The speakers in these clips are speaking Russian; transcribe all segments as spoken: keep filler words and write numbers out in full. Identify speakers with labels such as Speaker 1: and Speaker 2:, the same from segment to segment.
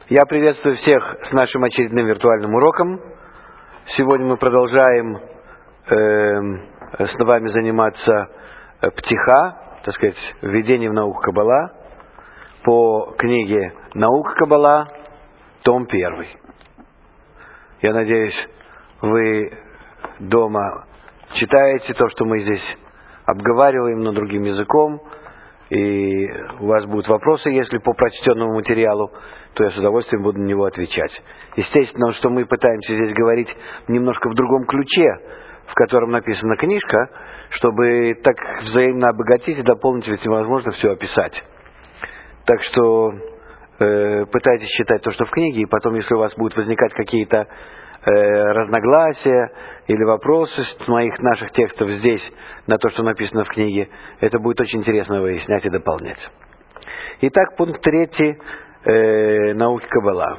Speaker 1: Я приветствую всех с нашим очередным виртуальным уроком. Сегодня мы продолжаем э, с вами заниматься э, птиха, так сказать, введением в науку Каббала по книге «Наука Каббала», том первый. Я надеюсь, вы дома читаете то, что мы здесь обговариваем, но другим языком, и у вас будут вопросы, если по прочтенному материалу, то я с удовольствием буду на него отвечать. Естественно, что мы пытаемся здесь говорить немножко в другом ключе, в котором написана книжка, чтобы так взаимно обогатить и дополнить, если возможно, все описать. Так что э, пытайтесь читать то, что в книге, и потом, если у вас будут возникать какие-то э, разногласия или вопросы с моих наших текстов здесь на то, что написано в книге, это будет очень интересно выяснять и дополнять. Итак, пункт третий. Э, науки Каббала.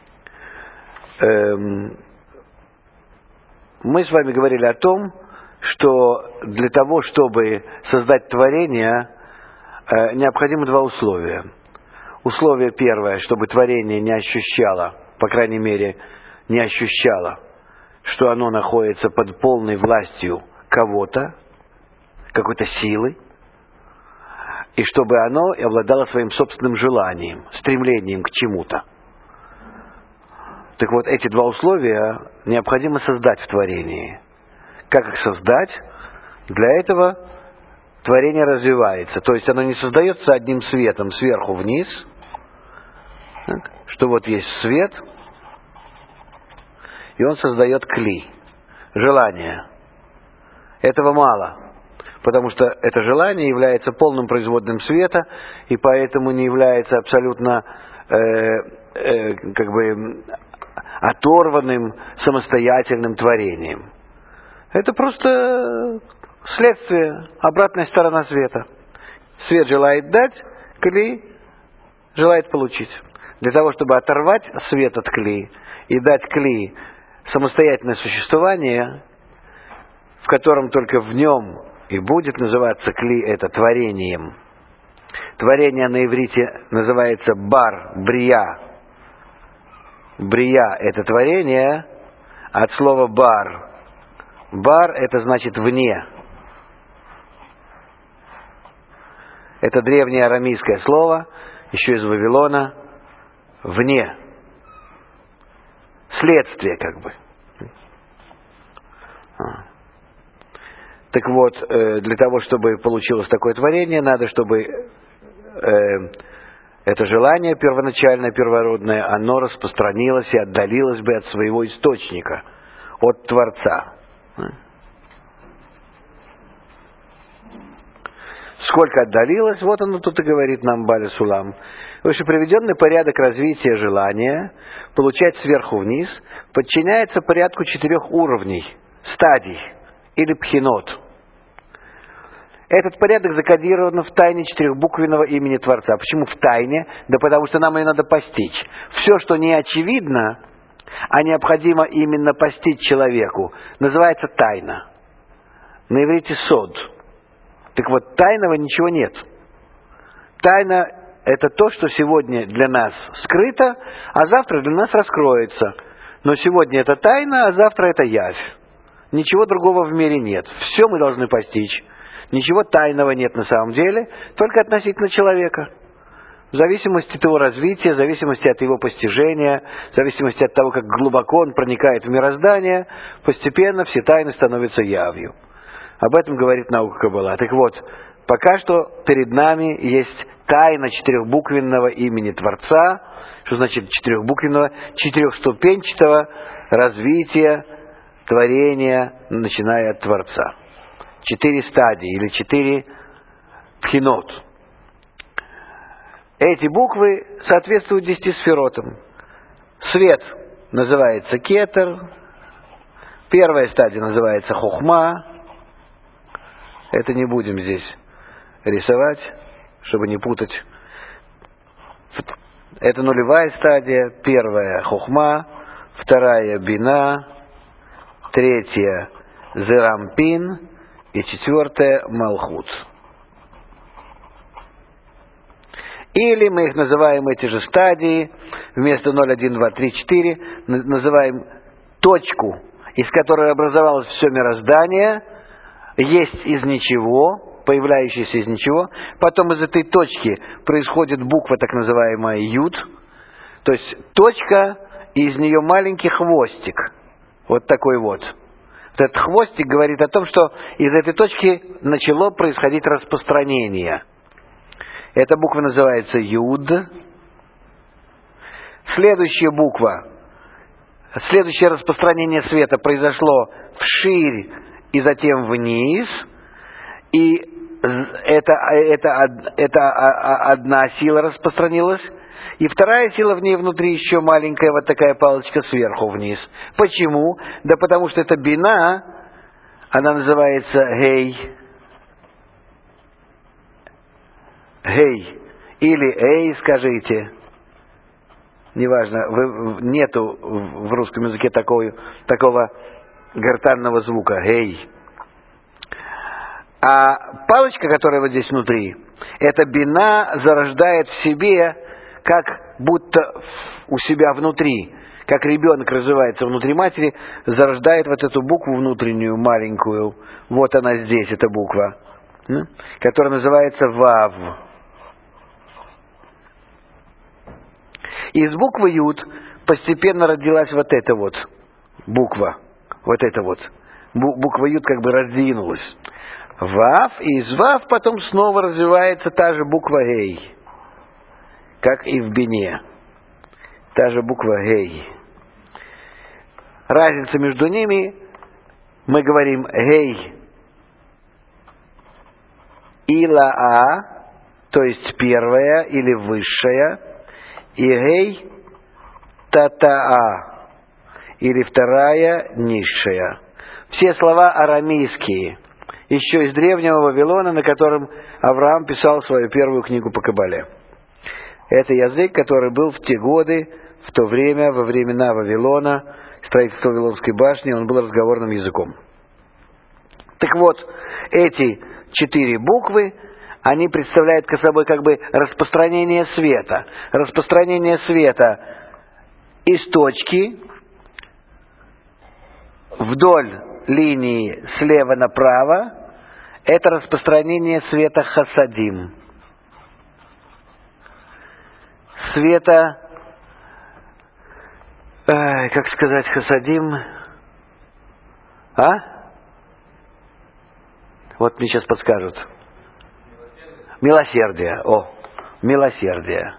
Speaker 1: Эм, мы с вами говорили о том, что для того, чтобы создать творение, э, необходимо два условия. Условие первое, чтобы творение не ощущало, по крайней мере, не ощущало, что оно находится под полной властью кого-то, какой-то силы, и чтобы оно обладало своим собственным желанием, стремлением к чему-то. Так вот, эти два условия необходимо создать в творении. Как их создать? Для этого творение развивается. То есть оно не создается одним светом сверху вниз, так, что вот есть свет, и он создает кли, желание. Этого мало. Потому что это желание является полным производным света, и поэтому не является абсолютно э, э, как бы оторванным, самостоятельным творением. Это просто следствие, обратная сторона света. Свет желает дать, кли желает получить. Для того, чтобы оторвать свет от кли и дать кли самостоятельное существование, в котором только в нем и будет называться кли это творением. Творение на иврите называется бар, брия. Брия это творение от слова бар. Бар это значит вне. Это древнее арамейское слово, еще из Вавилона, вне. Следствие как бы. Так вот, для того, чтобы получилось такое творение, надо, чтобы э, это желание первоначальное, первородное, оно распространилось и отдалилось бы от своего источника, от Творца. Сколько отдалилось, вот оно тут и говорит нам Баля Сулам. Вышеприведенный порядок развития желания, получать сверху вниз, подчиняется порядку четырех уровней, стадий или пхинот. Этот порядок закодирован в тайне четырехбуквенного имени Творца. Почему в тайне? Да потому что нам ее надо постичь. Все, что не очевидно, а необходимо именно постичь человеку, называется тайна. На иврите сод. Так вот, тайного ничего нет. Тайна – это то, что сегодня для нас скрыто, а завтра для нас раскроется. Но сегодня это тайна, а завтра это явь. Ничего другого в мире нет. Все мы должны постичь. Ничего тайного нет на самом деле, только относительно человека. В зависимости от его развития, в зависимости от его постижения, в зависимости от того, как глубоко он проникает в мироздание, постепенно все тайны становятся явью. Об этом говорит наука Каббала. Так вот, пока что перед нами есть тайна четырехбуквенного имени Творца, что значит четырехбуквенного, четырехступенчатого развития творения, начиная от Творца. Четыре стадии или четыре пхинот. Эти буквы соответствуют десяти сферотам. Свет называется кетер. Первая стадия называется хохма. Это не будем здесь рисовать, чтобы не путать. Это нулевая стадия. Первая хохма. Вторая бина. Третья зерампин. И четвертое малхут. Или мы их называем, эти же стадии, вместо ноль, один, два, три, четыре, называем точку, из которой образовалось все мироздание, есть из ничего, появляющаяся из ничего. Потом из этой точки происходит буква, так называемая юд, то есть точка, и из нее маленький хвостик, вот такой вот. Вот этот хвостик говорит о том, что из этой точки начало происходить распространение. Эта буква называется юд. Следующая буква, следующее распространение света произошло вширь и затем вниз. И это, это, это одна сила распространилась. И вторая сила в ней внутри еще маленькая, вот такая палочка сверху вниз. Почему? Да потому что это бина, она называется гей. Гей. Или эй, скажите. Неважно, вы, нету в русском языке такого, такого гортанного звука. Гей. А палочка, которая вот здесь внутри, эта бина зарождает в себе, как будто у себя внутри, как ребенок развивается внутри матери, зарождает вот эту букву внутреннюю, маленькую. Вот она здесь, эта буква, которая называется вав. Из буквы Юд постепенно родилась вот эта вот буква. Вот эта вот. Буква Юд как бы раздвинулась. Вав, и из Вав потом снова развивается та же буква Гей. Как и в бине. Та же буква Гей. Разница между ними, мы говорим Гей Ила-А, то есть первая или высшая, и Гей Тата-А, или вторая низшая. Все слова арамейские, еще из древнего Вавилона, на котором Авраам писал свою первую книгу по Кабале. Это язык, который был в те годы, в то время, во времена Вавилона, строительства Вавилонской башни, он был разговорным языком. Так вот, эти четыре буквы, они представляют собой как бы распространение света. Распространение света из точки вдоль линии слева направо, это распространение света хасадим. Света, э, как сказать, хасадим, а? Вот мне сейчас подскажут. Милосердие. О, милосердие.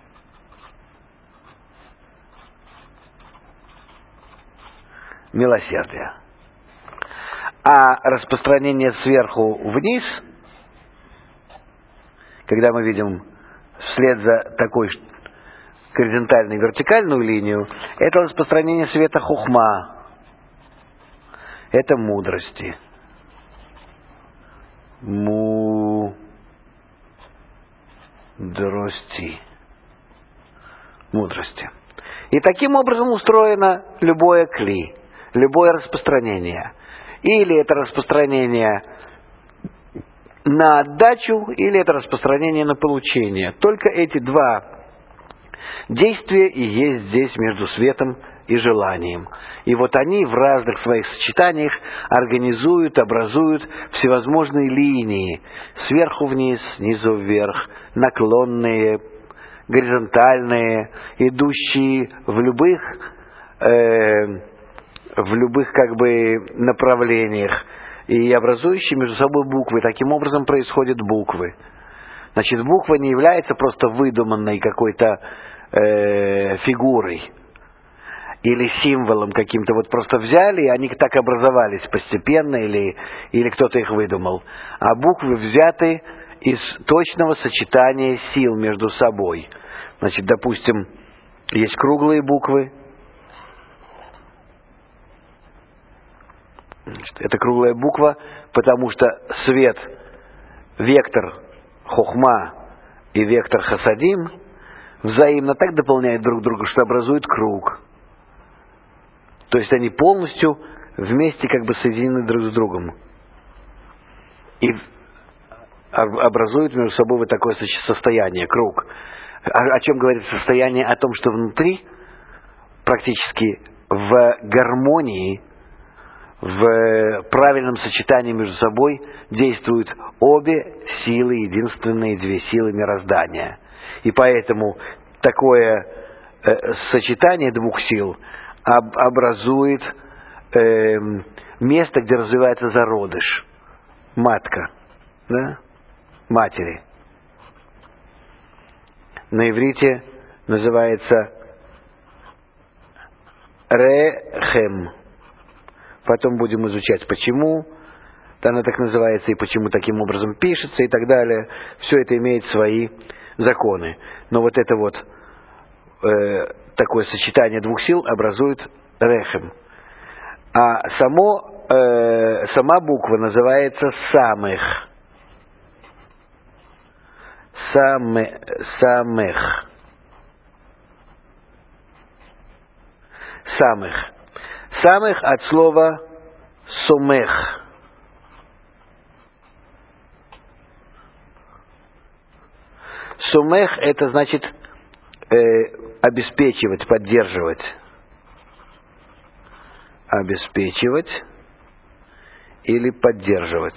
Speaker 1: Милосердие. А распространение сверху вниз, когда мы видим вслед за такой горизонтальной вертикальную линию, это распространение света хухма. Это мудрости. Мудрости. Мудрости. И таким образом устроено любое кли, любое распространение. Или это распространение на отдачу, или это распространение на получение. Только эти два действия и есть здесь между светом и желанием. И вот они в разных своих сочетаниях организуют, образуют всевозможные линии. Сверху вниз, снизу вверх, наклонные, горизонтальные, идущие в любых, э, в любых как бы направлениях. И образующие между собой буквы. Таким образом происходят буквы. Значит, буква не является просто выдуманной какой-то э, фигурой или символом каким-то. Вот просто взяли, и они так образовались постепенно, или, или кто-то их выдумал. А буквы взяты из точного сочетания сил между собой. Значит, допустим, есть круглые буквы. Это круглая буква, потому что свет, вектор хохма и вектор хасадим взаимно так дополняют друг друга, что образуют круг. То есть они полностью вместе как бы соединены друг с другом. И образуют между собой вот такое состояние, круг. О, о чем говорит состояние? О том, что внутри практически в гармонии, в правильном сочетании между собой действуют обе силы, единственные две силы мироздания. И поэтому такое э, сочетание двух сил об, образует э, место, где развивается зародыш, матка, да? Матери. На иврите называется рехем. Потом будем изучать, почему она так называется, и почему таким образом пишется, и так далее. Все это имеет свои законы. Но вот это вот э, такое сочетание двух сил образует рехем. А само, э, сама буква называется самых. Саме, самых. Самых. Самых от слова сомех. Сомех — это значит э, обеспечивать, поддерживать. Обеспечивать или поддерживать.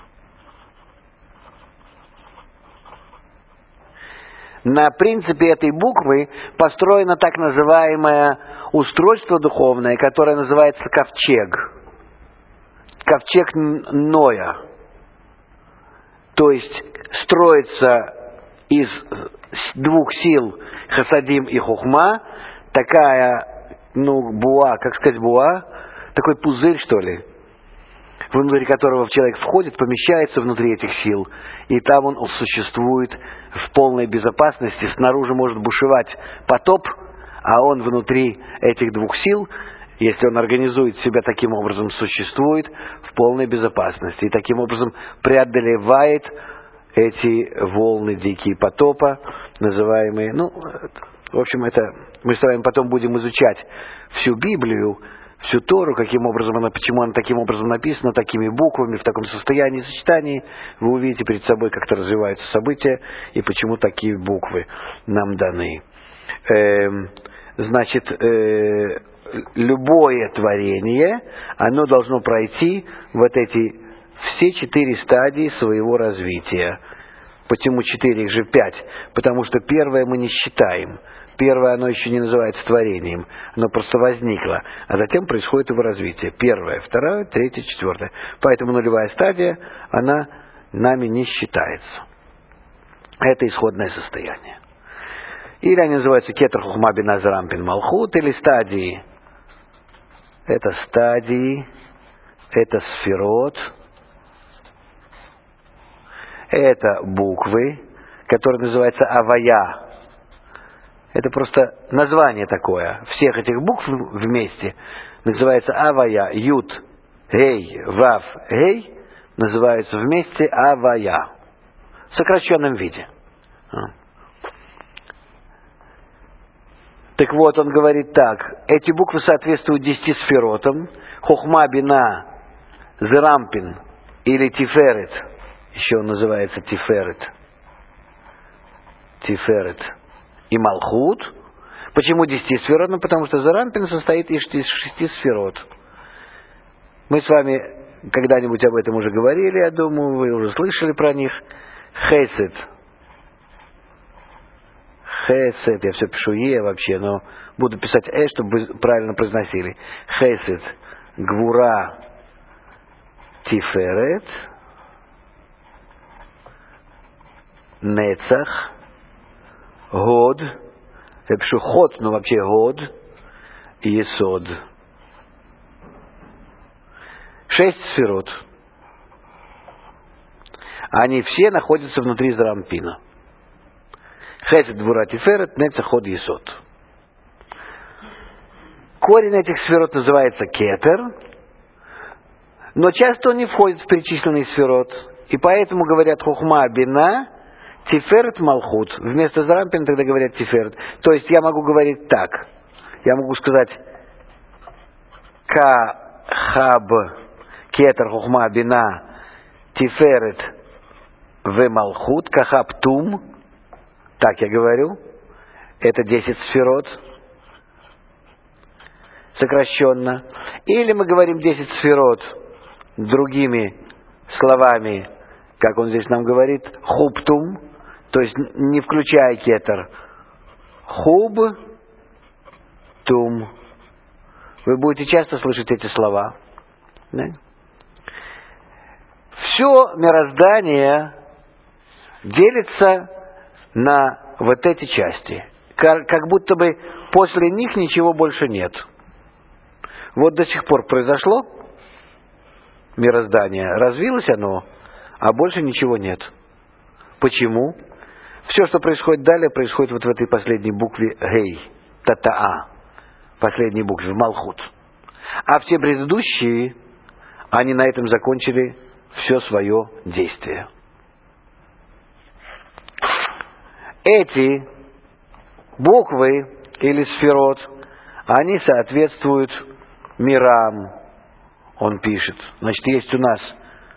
Speaker 1: На принципе этой буквы построено так называемое устройство духовное, которое называется ковчег. Ковчег Ноя. То есть строится из двух сил хасадим и хухма такая, ну, буа, как сказать буа, такой пузырь, что ли, внутри которого человек входит, помещается внутри этих сил, и там он существует в полной безопасности. Снаружи может бушевать потоп, а он внутри этих двух сил, если он организует себя таким образом, существует в полной безопасности. И таким образом преодолевает эти волны дикие потопа, называемые, ну, в общем, это мы с вами потом будем изучать всю Библию, всю Тору, каким образом она, почему она таким образом написана, такими буквами, в таком состоянии сочетании. Вы увидите перед собой, как-то развиваются события, и почему такие буквы нам даны. Э, значит, э, любое творение, оно должно пройти вот эти все четыре стадии своего развития. Почему четыре, их же пять? Потому что первое мы не считаем. Первое, оно еще не называется творением, оно просто возникло, а затем происходит его развитие. Первое, второе, третье, четвертое. Поэтому нулевая стадия, она нами не считается. Это исходное состояние. Или они называются кетер хухма бина зарампин малхут, или стадии. Это стадии, это сферот, это буквы, которые называются авая. Это просто название такое. Всех этих букв вместе называется авая. Ют, гей, вав, гей называются вместе авая. В сокращенном виде. Так вот, он говорит так. Эти буквы соответствуют десяти сферотам. Хохма, бина, зерампин или тиферет. Еще он называется тиферет. Тиферет. И Малхут. Почему десяти сферот? Ну, потому что Зарампин состоит из шести сферот. Мы с вами когда-нибудь об этом уже говорили, я думаю, вы уже слышали про них. Хесед. Хесед. Я все пишу Е вообще, но буду писать Э, чтобы вы правильно произносили. Хесед. Гвура. Тиферет. Нецах. Год, я пишу ход, но вообще год, и есод. Шесть сферот. Они все находятся внутри Зарампина. Хесед, Гвура, Тиферет, Нецах, Ход, Есод. Корень этих сферот называется кетер, но часто он не входит в перечисленный сферот. И поэтому говорят хухма, бина, Тиферет, Малхут. Вместо Зарампина тогда говорят Тиферет. То есть я могу говорить так. Я могу сказать Ка, Хаб, Кетер, Хухма, Бина, Тиферет, В Малхут, Кахаптум, так я говорю, это десять сферот, сокращенно. Или мы говорим десять сферот другими словами, как он здесь нам говорит, Хуптум, то есть не включая кетер. Хуб, тум. Вы будете часто слышать эти слова. Да? Все мироздание делится на вот эти части. Как, как будто бы после них ничего больше нет. Вот до сих пор произошло мироздание, развилось оно, а больше ничего нет. Почему? Все, что происходит далее, происходит вот в этой последней букве Гей, Татаа, последней букве, в Малхут. А все предыдущие, они на этом закончили все свое действие. Эти буквы или сферот, они соответствуют мирам, он пишет. Значит, есть у нас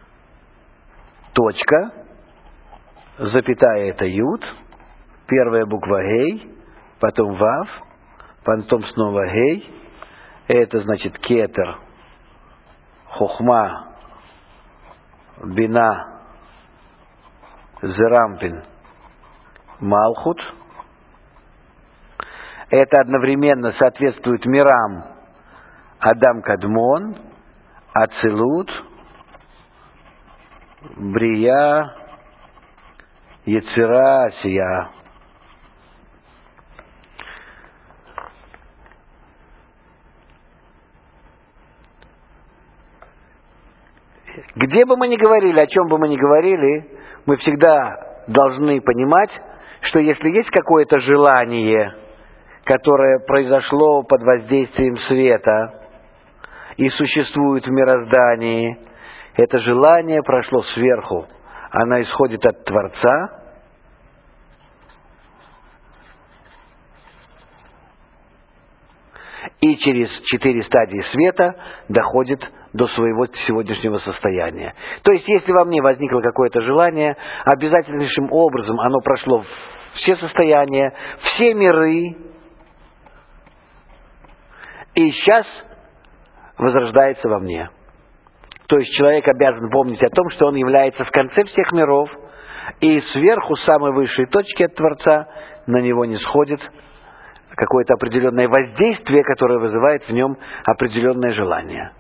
Speaker 1: точка, запятая это Юд, первая буква Гей, потом Вав, потом снова Гей, это значит Кетер, Хохма, Бина, Зерампин, Малхут. Это одновременно соответствует мирам Адам Кадмон, Ацилут, Брия, Ецира, Асия. Где бы мы ни говорили, о чем бы мы ни говорили, мы всегда должны понимать, что если есть какое-то желание, которое произошло под воздействием света и существует в мироздании, это желание прошло сверху. Оно исходит от Творца, и через четыре стадии света доходит до своего сегодняшнего состояния. То есть, если во мне возникло какое-то желание, обязательнейшим образом оно прошло все состояния, все миры, и сейчас возрождается во мне. То есть человек обязан помнить о том, что он является в конце всех миров, и сверху, с самой высшей точки от Творца, на него не сходит какое-то определенное воздействие, которое вызывает в нем определенное желание.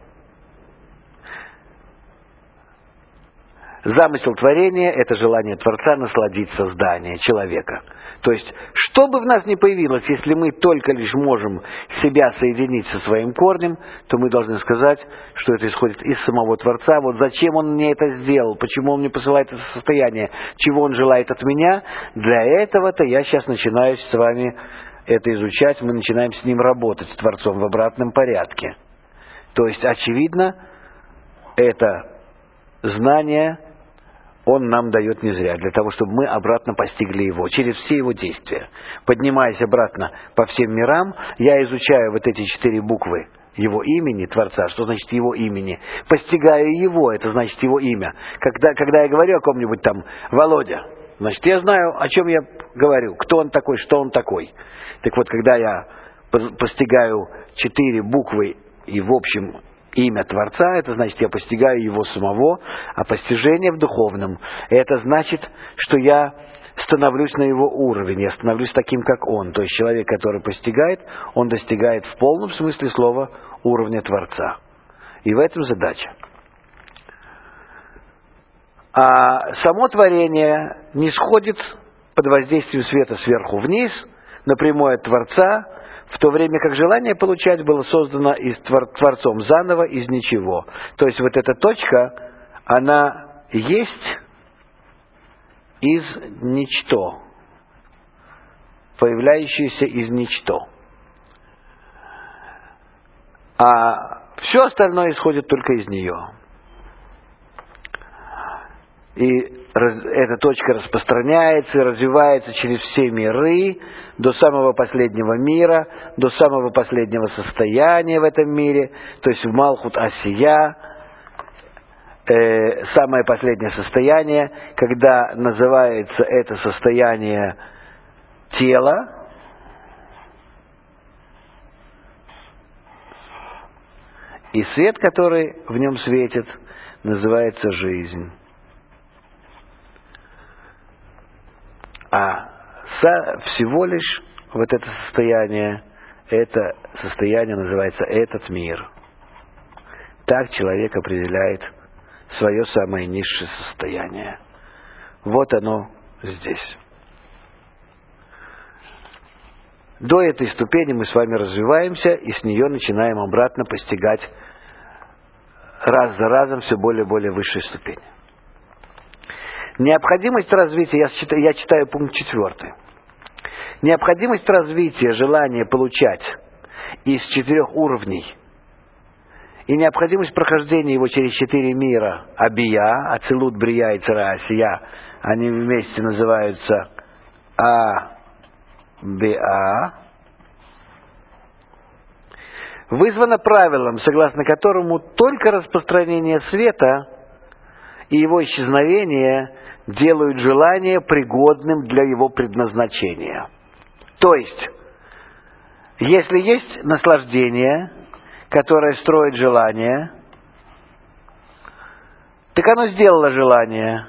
Speaker 1: Замысел творения – это желание Творца насладить создание человека. То есть, что бы в нас ни появилось, если мы только лишь можем себя соединить со своим корнем, то мы должны сказать, что это исходит из самого Творца. Вот зачем Он мне это сделал, почему Он мне посылает это состояние, чего Он желает от меня. Для этого-то я сейчас начинаю с вами это изучать, мы начинаем с Ним работать, с Творцом, в обратном порядке. То есть, очевидно, это знание Он нам дает не зря, для того, чтобы мы обратно постигли Его, через все Его действия. Поднимаясь обратно по всем мирам, я изучаю вот эти четыре буквы Его имени, Творца. Что значит Его имени? Постигаю Его, это значит Его имя. Когда, когда я говорю о ком-нибудь там Володя, значит, я знаю, о чем я говорю, кто он такой, что он такой. Так вот, когда я постигаю четыре буквы и в общем имя Творца, это значит, я постигаю Его самого, а постижение в духовном, это значит, что я становлюсь на Его уровень, я становлюсь таким, как Он. То есть человек, который постигает, он достигает в полном смысле слова уровня Творца. И в этом задача. А само творение не сходит под воздействием света сверху вниз, напрямую от Творца, в то время как желание получать было создано из Творцом заново, из ничего. То есть вот эта точка, она есть из ничто, появляющаяся из ничто. А все остальное исходит только из нее. И эта точка распространяется и развивается через все миры, до самого последнего мира, до самого последнего состояния в этом мире, то есть в Малхут Асия. э, самое последнее состояние, когда называется это состояние тело, и свет, который в нем светит, называется жизнь. А со, всего лишь вот это состояние, это состояние называется этот мир. Так человек определяет свое самое низшее состояние. Вот оно здесь. До этой ступени мы с вами развиваемся, и с нее начинаем обратно постигать раз за разом все более и более высшие ступени. Необходимость развития, я читаю, я читаю пункт четвертый. Необходимость развития желания получать из четырех уровней и необходимость прохождения его через четыре мира, Абия, Ацилут, Брия и Цара Асия, они вместе называются А-Биа, вызвано правилом, согласно которому только распространение света и его исчезновение делают желание пригодным для его предназначения. То есть, если есть наслаждение, которое строит желание, так оно сделало желание.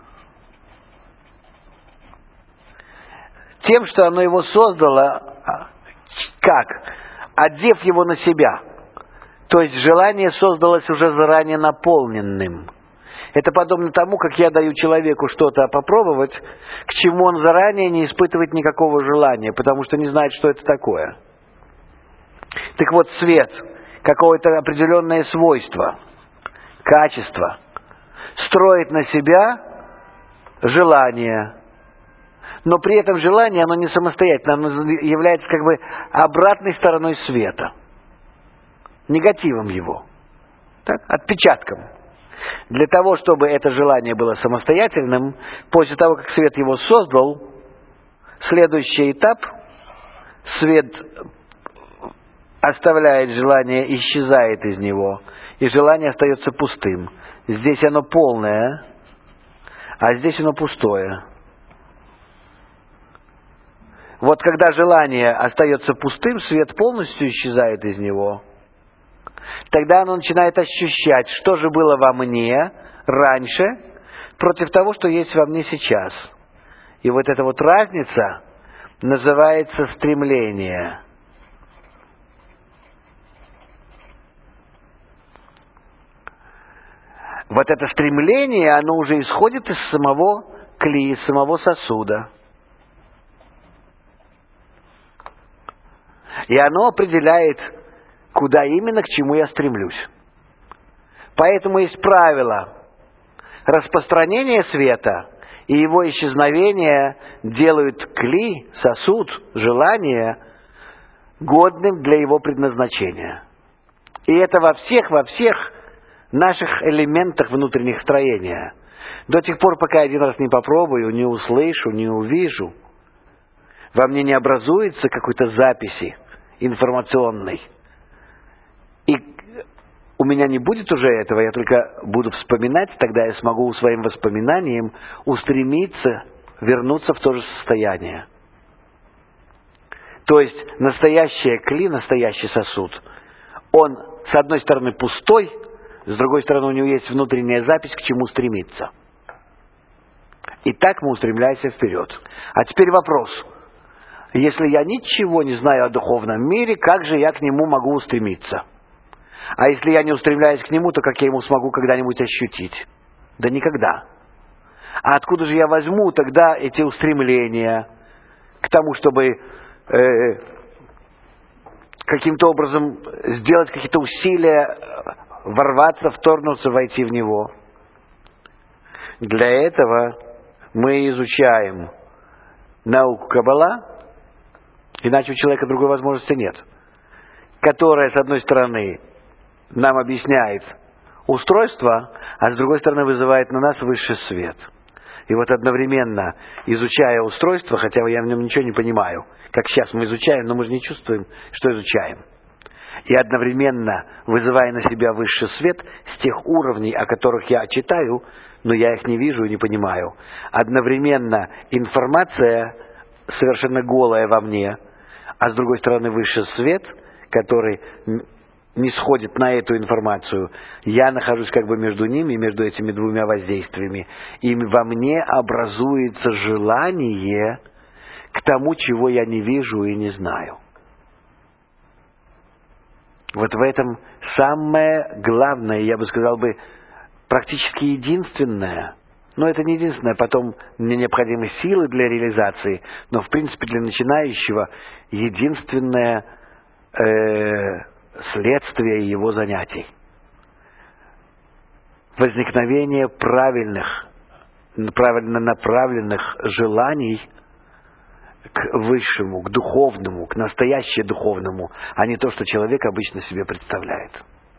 Speaker 1: Тем, что оно его создало, как? Одев его на себя. То есть желание создалось уже заранее наполненным. Это подобно тому, как я даю человеку что-то попробовать, к чему он заранее не испытывает никакого желания, потому что не знает, что это такое. Так вот, свет, какое-то определенное свойство, качество, строит на себя желание. Но при этом желание, оно не самостоятельно, оно является как бы обратной стороной света. Негативом его. Так? Отпечатком. Для того, чтобы это желание было самостоятельным, после того, как свет его создал, следующий этап, свет оставляет желание, исчезает из него, и желание остается пустым. Здесь оно полное, а здесь оно пустое. Вот когда желание остается пустым, свет полностью исчезает из него, тогда оно начинает ощущать, что же было во мне раньше, против того, что есть во мне сейчас. И вот эта вот разница называется стремление. Вот это стремление, оно уже исходит из самого кли, из самого сосуда. И оно определяет, куда именно, к чему я стремлюсь. Поэтому есть правило. Распространение света и его исчезновение делают кли, сосуд, желание годным для его предназначения. И это во всех, во всех наших элементах внутренних строения. До тех пор, пока один раз не попробую, не услышу, не увижу, во мне не образуется какой-то записи информационной. И у меня не будет уже этого, я только буду вспоминать, тогда я смогу своим воспоминанием устремиться, вернуться в то же состояние. То есть настоящая кли, настоящий сосуд, он с одной стороны пустой, с другой стороны у него есть внутренняя запись, к чему стремиться. И так мы устремляемся вперед. А теперь вопрос. Если я ничего не знаю о духовном мире, как же я к нему могу устремиться? А если я не устремляюсь к нему, то как я ему смогу когда-нибудь ощутить? Да никогда. А откуда же я возьму тогда эти устремления к тому, чтобы э, каким-то образом сделать какие-то усилия, ворваться, вторгнуться, войти в него? Для этого мы изучаем науку Каббала, иначе у человека другой возможности нет, которая, с одной стороны, нам объясняет устройство, а с другой стороны вызывает на нас высший свет. И вот одновременно, изучая устройство, хотя я в нем ничего не понимаю, как сейчас мы изучаем, но мы же не чувствуем, что изучаем. и одновременно вызывая на себя высший свет с тех уровней, о которых я читаю, но я их не вижу и не понимаю. Одновременно информация совершенно голая во мне, а с другой стороны высший свет, который не сходит на эту информацию. Я нахожусь как бы между ними, между этими двумя воздействиями. И во мне образуется желание к тому, чего я не вижу и не знаю. Вот в этом самое главное, я бы сказал бы, практически единственное, но это не единственное, потом мне необходимы силы для реализации, но в принципе для начинающего единственное э, следствие его занятий. Возникновение правильных, правильно направленных желаний к высшему, к духовному, к настоящему духовному, а не то, что человек обычно себе представляет.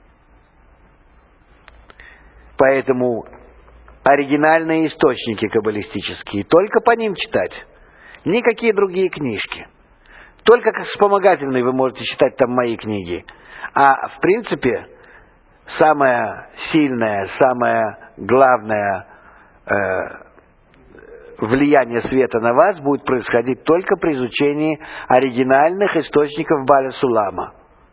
Speaker 1: Поэтому оригинальные источники каббалистические, только по ним читать. Никакие другие книжки. Только как вспомогательные вы можете читать там мои книги. А в принципе, самое сильное, самое главное э, влияние света на вас будет происходить только при изучении оригинальных источников Баля Сулама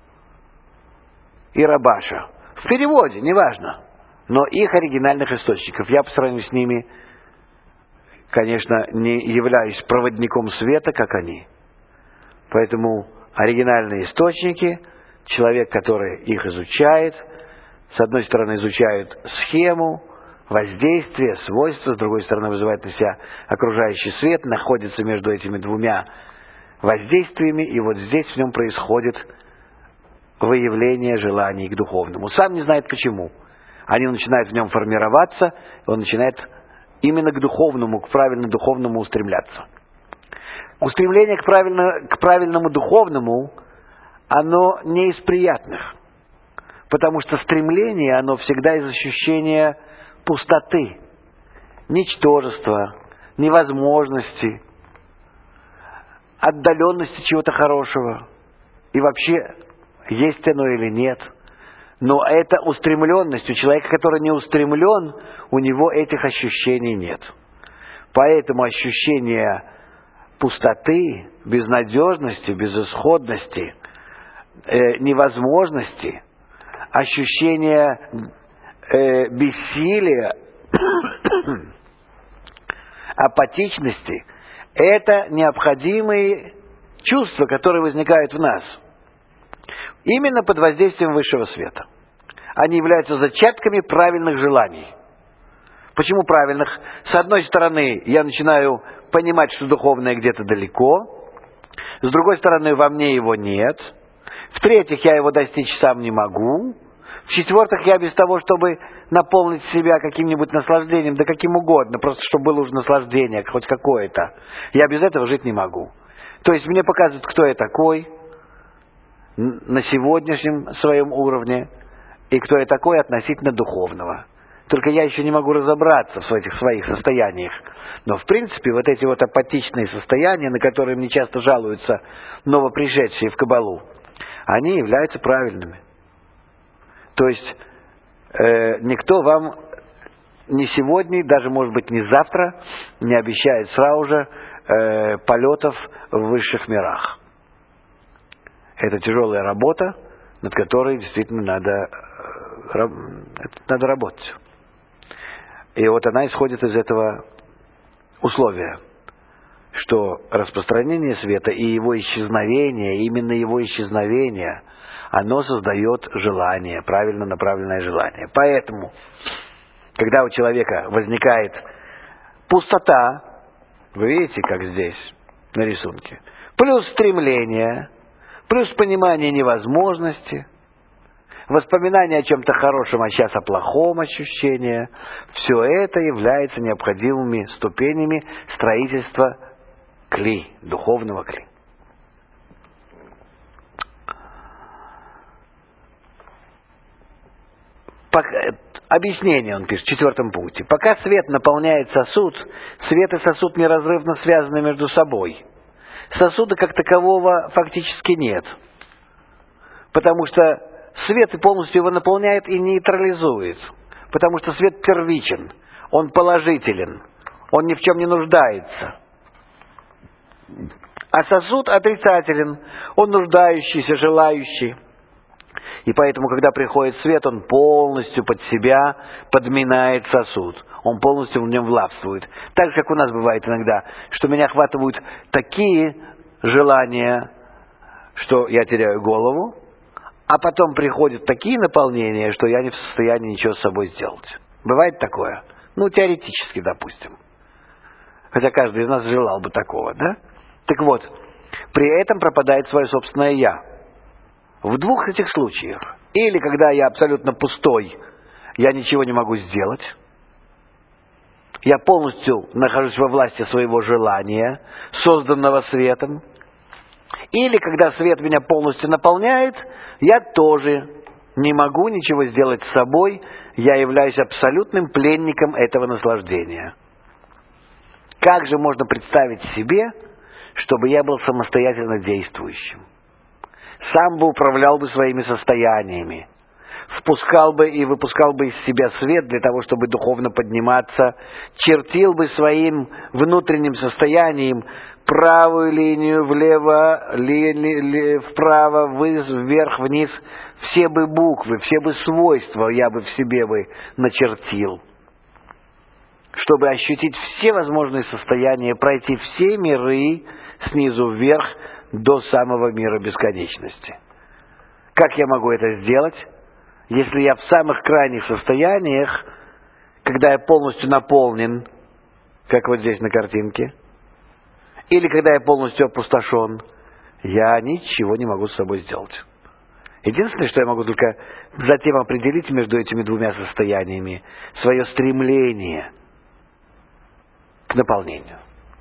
Speaker 1: и Рабаша. В переводе, неважно. Но их оригинальных источников. Я по сравнению с ними, конечно, не являюсь проводником света, как они. Поэтому оригинальные источники, человек, который их изучает, с одной стороны изучает схему, воздействие, свойства, с другой стороны вызывает на себя окружающий свет, находится между этими двумя воздействиями, и вот здесь в нем происходит выявление желаний к духовному. Сам не знает почему. Они начинают в нем формироваться, он начинает именно к духовному, к правильному духовному устремляться. Устремление к, правильно, к правильному духовному, оно не из приятных, потому что стремление, оно всегда из ощущения пустоты, ничтожества, невозможности, отдаленности чего-то хорошего, и вообще, есть оно или нет. Но это устремленность. У человека, который не устремлен, у него этих ощущений нет. Поэтому ощущение пустоты, безнадежности, безысходности, э, невозможности, ощущение э, бессилия, апатичности, это необходимые чувства, которые возникают в нас. Именно под воздействием высшего света. Они являются зачатками правильных желаний. Почему правильных? С одной стороны, я начинаю понимать, что духовное где-то далеко. С другой стороны, во мне его нет. В-третьих, я его достичь сам не могу. В-четвертых, я без того, чтобы наполнить себя каким-нибудь наслаждением, да каким угодно, просто чтобы было уже наслаждение, хоть какое-то, я без этого жить не могу. То есть мне показывают, кто я такой на сегодняшнем своем уровне, и кто я такой относительно духовного. Только я еще не могу разобраться в этих своих состояниях. Но в принципе вот эти вот апатичные состояния, на которые мне часто жалуются новопришедшие в Каббалу, они являются правильными. То есть э, никто вам не сегодня, даже может быть не завтра, не обещает сразу же э, полетов в высших мирах. Это тяжелая работа, над которой действительно надо, надо работать. И вот она исходит из этого условия, что распространение света и его исчезновение, именно его исчезновение, оно создает желание, правильно направленное желание. Поэтому, когда у человека возникает пустота, вы видите, как здесь на рисунке, плюс стремление, плюс понимание невозможности, воспоминание о чем-то хорошем, а сейчас о плохом ощущении, все это является необходимыми ступенями строительства кли, духовного кли. Объяснение он пишет в четвертом пункте. Пока свет наполняет сосуд, свет и сосуд неразрывно связаны между собой. Сосуда как такового фактически нет. Потому что свет полностью его наполняет и нейтрализует. Потому что свет первичен, он положителен, он ни в чем не нуждается. А сосуд отрицателен, он нуждающийся, желающий. И поэтому, когда приходит свет, он полностью под себя подминает сосуд. Он полностью в нем властвует. Так же, как у нас бывает иногда, что меня охватывают такие желания, что я теряю голову, а потом приходят такие наполнения, что я не в состоянии ничего с собой сделать. Бывает такое? Ну, теоретически, допустим. Хотя каждый из нас желал бы такого, да? Так вот, при этом пропадает свое собственное «я». В двух этих случаях. Или когда я абсолютно пустой, я ничего не могу сделать. Я полностью нахожусь во власти своего желания, созданного светом. Или когда свет меня полностью наполняет, я тоже не могу ничего сделать с собой, я являюсь абсолютным пленником этого наслаждения. Как же можно представить себе, чтобы я был самостоятельно действующим? Сам бы управлял бы своими состояниями, впускал бы и выпускал бы из себя свет для того, чтобы духовно подниматься, чертил бы своим внутренним состоянием правую линию, влево, ли, ли, ли, вправо, вниз, вверх, вниз. Все бы буквы, все бы свойства я бы в себе бы начертил, чтобы ощутить все возможные состояния, пройти все миры снизу вверх до самого мира бесконечности. Как я могу это сделать, если я в самых крайних состояниях, когда я полностью наполнен, как вот здесь на картинке, или когда я полностью опустошен, я ничего не могу с собой сделать. Единственное, что я могу только затем определить между этими двумя состояниями, свое стремление к наполнению.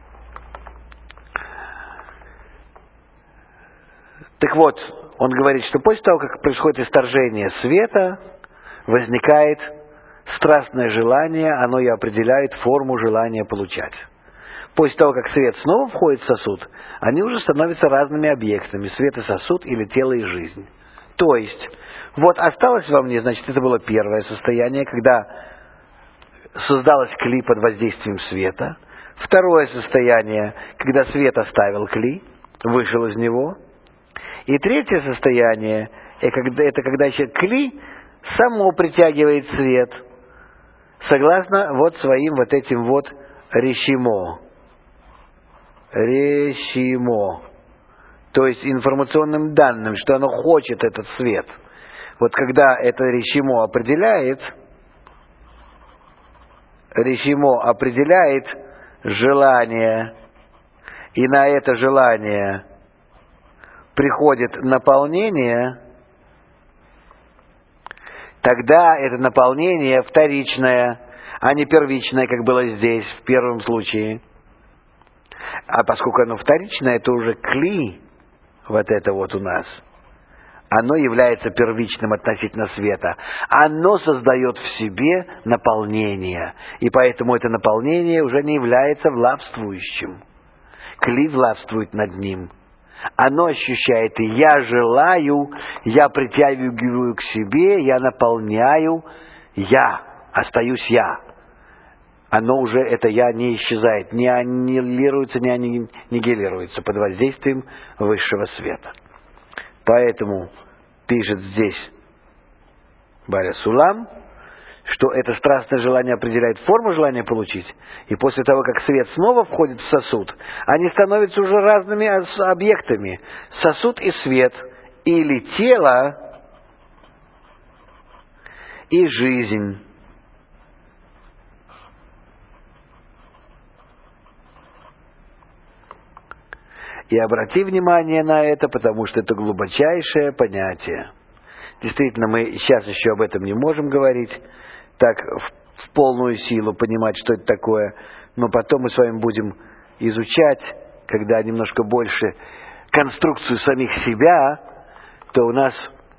Speaker 1: Так вот, он говорит, что после того, как происходит исторжение света, возникает страстное желание, оно и определяет форму желания получать. После того, как свет снова входит в сосуд, они уже становятся разными объектами. Свет и сосуд или тело и жизнь. То есть, вот осталось во мне, значит, это было первое состояние, когда создалось кли под воздействием света. Второе состояние, когда свет оставил кли, вышел из него. И третье состояние, это когда еще кли само притягивает свет, согласно вот своим вот этим вот решимо. Решимо. То есть информационным данным, что оно хочет этот свет. Вот когда это решимо определяет, решимо определяет желание, и на это желание приходит наполнение, тогда это наполнение вторичное, а не первичное, как было здесь, в первом случае. А поскольку оно вторичное, это уже кли, вот это вот у нас, оно является первичным относительно света. Оно создает в себе наполнение, и поэтому это наполнение уже не является властвующим. Кли властвует над ним. Оно ощущает, и я желаю, я притягиваю к себе, я наполняю, я, остаюсь я. Оно уже, это я не исчезает, не аннигилируется, не аннигилируется под воздействием высшего света. Поэтому пишет здесь Баля Сулам, что это страстное желание определяет форму желания получить, и после того, как свет снова входит в сосуд, они становятся уже разными объектами. Сосуд и свет, или тело и жизнь. И обрати внимание на это, потому что это глубочайшее понятие. Действительно, мы сейчас еще об этом не можем говорить, так в, в полную силу понимать, что это такое, но потом мы с вами будем изучать, когда немножко больше конструкцию самих себя, то у нас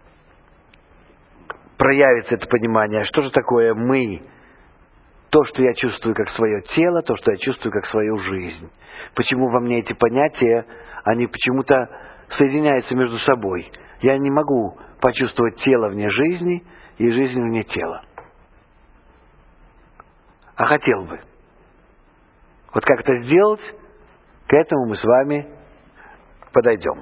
Speaker 1: проявится это понимание, что же такое мы, то, что я чувствую как свое тело, то, что я чувствую как свою жизнь. Почему во мне эти понятия, они почему-то соединяются между собой. Я не могу почувствовать тело вне жизни и жизнь вне тела. А хотел бы. Вот как это сделать, к этому мы с вами подойдем.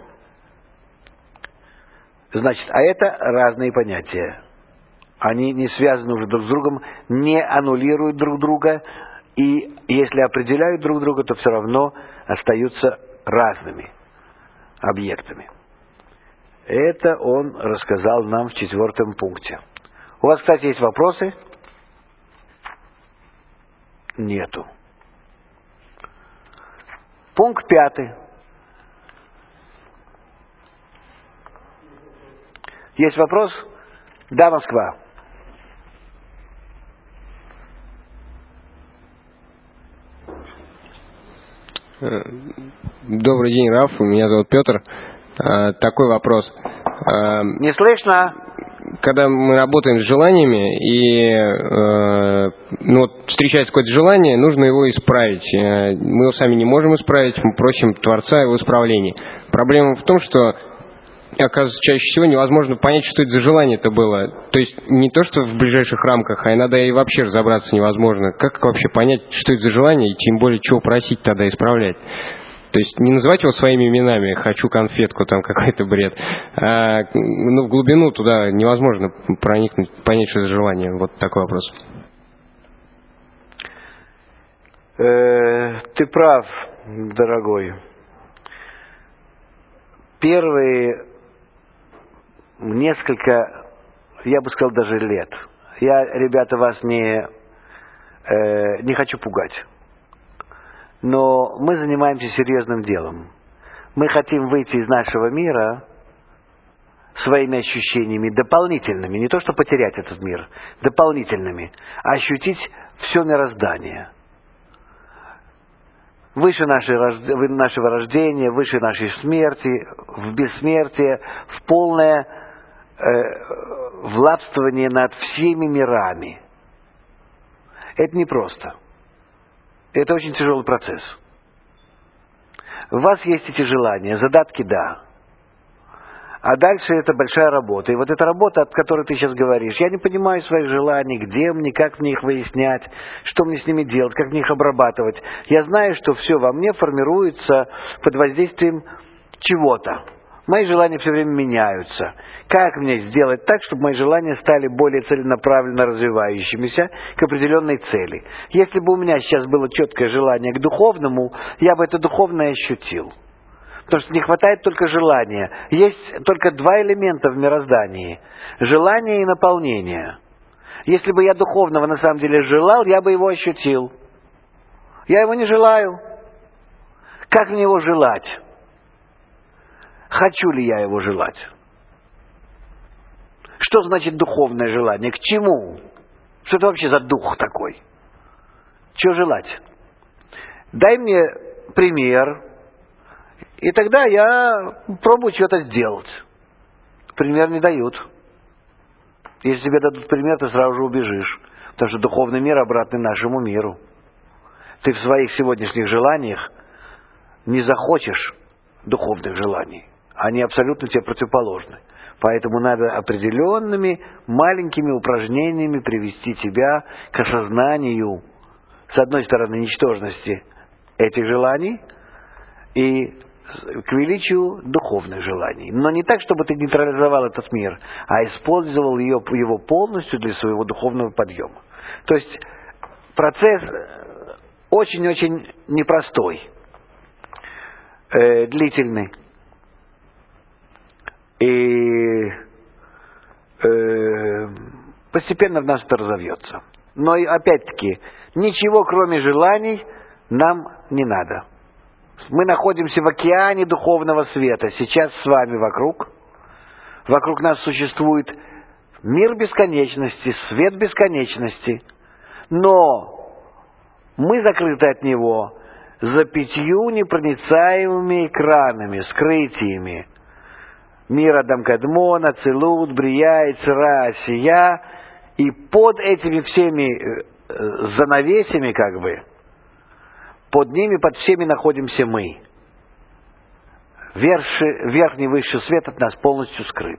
Speaker 1: Значит, а это разные понятия. Они не связаны уже друг с другом, не аннулируют друг друга, и если определяют друг друга, то все равно остаются разными объектами. Это он рассказал нам в четвертом пункте. У вас, кстати, есть вопросы? Нету. Пункт пятый. Есть вопрос? Да, Москва.
Speaker 2: Добрый день, Раф. Меня зовут Петр. Такой вопрос.
Speaker 1: Не слышно?
Speaker 2: Когда мы работаем с желаниями и ну, вот, встречается какое-то желание, нужно его исправить. Мы его сами не можем исправить, мы просим Творца о его исправлении. Проблема в том, что, оказывается, чаще всего невозможно понять, что это за желание-то было. То есть не то, что в ближайших рамках, а иногда и вообще разобраться невозможно. Как вообще понять, что это за желание, и тем более, чего просить тогда исправлять? То есть не называть его своими именами, хочу конфетку, там какой-то бред. А, ну, в глубину туда невозможно проникнуть, понять, что это за желание. Вот такой вопрос.
Speaker 1: Э, ты прав, дорогой. Первые несколько, я бы сказал, даже лет. Я, ребята, вас не, э, не хочу пугать. Но мы занимаемся серьезным делом. Мы хотим выйти из нашего мира своими ощущениями дополнительными. Не то, что потерять этот мир, дополнительными. А ощутить все мироздание. Выше нашего рождения, выше нашей смерти, в бессмертие, в полное э, властвование над всеми мирами. Это непросто. Это очень тяжелый процесс. У вас есть эти желания, задатки – да. А дальше это большая работа. И вот эта работа, от которой ты сейчас говоришь, я не понимаю своих желаний, где мне, как мне их выяснять, что мне с ними делать, как мне их обрабатывать. Я знаю, что все во мне формируется под воздействием чего-то. Мои желания все время меняются. Как мне сделать так, чтобы мои желания стали более целенаправленно развивающимися к определенной цели? Если бы у меня сейчас было четкое желание к духовному, я бы это духовное ощутил. Потому что не хватает только желания. Есть только два элемента в мироздании. Желание и наполнение. Если бы я духовного на самом деле желал, я бы его ощутил. Я его не желаю. Как мне его желать? Хочу ли я его желать? Что значит духовное желание? К чему? Что это вообще за дух такой? Чего желать? Дай мне пример, и тогда я пробую что-то сделать. Пример не дают. Если тебе дадут пример, ты сразу же убежишь. Потому что духовный мир обратный нашему миру. Ты в своих сегодняшних желаниях не захочешь духовных желаний. Они абсолютно тебе противоположны. Поэтому надо определенными маленькими упражнениями привести тебя к осознанию, с одной стороны, ничтожности этих желаний и к величию духовных желаний. Но не так, чтобы ты нейтрализовал этот мир, а использовал ее, его полностью для своего духовного подъема. То есть процесс очень-очень непростой, э, длительный. И э, постепенно в нас это разовьется. Но и опять-таки, ничего кроме желаний нам не надо. Мы находимся в океане духовного света. Сейчас с вами вокруг. Вокруг нас существует мир бесконечности, свет бесконечности. Но мы закрыты от него за пятью непроницаемыми экранами, скрытиями. Мир Адам Кадмона, Целут, Брия, Ицра, Сия. И под этими всеми занавесями, как бы, под ними, под всеми находимся мы. верши, верхний высший свет от нас полностью скрыт.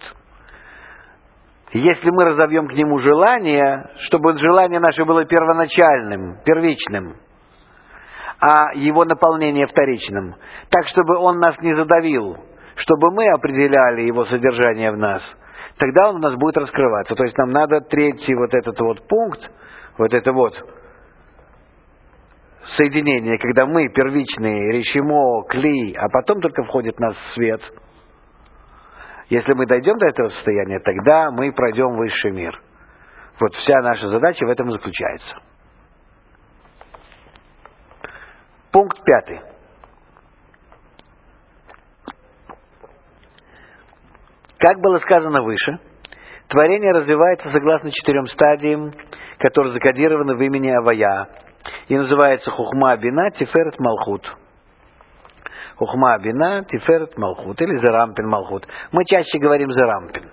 Speaker 1: Если мы разовьем к нему желание, чтобы желание наше было первоначальным, первичным, а его наполнение вторичным, так, чтобы он нас не задавил, чтобы мы определяли его содержание в нас, тогда он у нас будет раскрываться. То есть нам надо третий вот этот вот пункт, вот это вот соединение, когда мы первичные, решимо, кли, а потом только входит в нас свет. Если мы дойдем до этого состояния, тогда мы пройдем высший мир. Вот вся наша задача в этом заключается. Пункт пятый. Как было сказано выше, творение развивается согласно четырем стадиям, которые закодированы в имени Авая, и называется Хухма, Бина, Тиферет, Малхут. Хухма, Бина, Тиферет, Малхут, или Зерампин, Малхут. Мы чаще говорим Зерампин.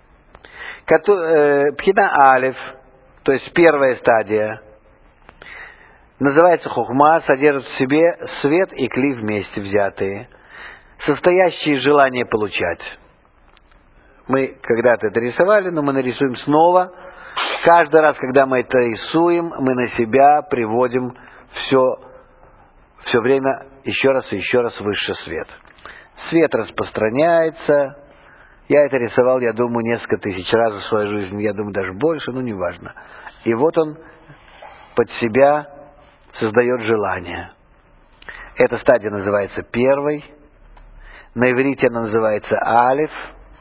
Speaker 1: Пхина Алиф, то есть первая стадия, называется Хухма, содержит в себе свет и кли вместе взятые, состоящие из желания получать. Мы когда-то это рисовали, но мы нарисуем снова. Каждый раз, когда мы это рисуем, мы на себя приводим все, все время еще раз и еще раз выше свет. Свет распространяется. Я это рисовал, я думаю, несколько тысяч раз в свою жизнь. Я думаю, даже больше, но неважно. И вот он под себя создает желание. Эта стадия называется первой. На иврите она называется алиф.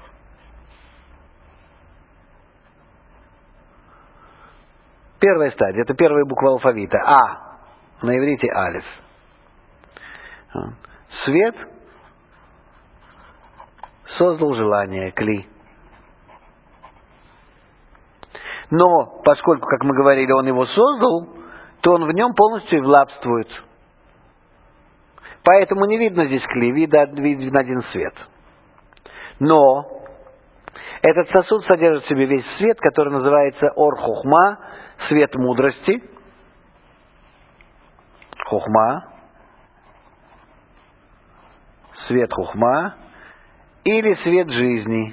Speaker 1: Первая стадия, это первая буква алфавита. А. На иврите алиф. Свет создал желание, кли. Но, поскольку, как мы говорили, он его создал, то он в нем полностью и властвует. Поэтому не видно здесь кли, виден один свет. Но этот сосуд содержит в себе весь свет, который называется ор-хухма, свет мудрости. Хухма. Свет хухма. Или свет жизни.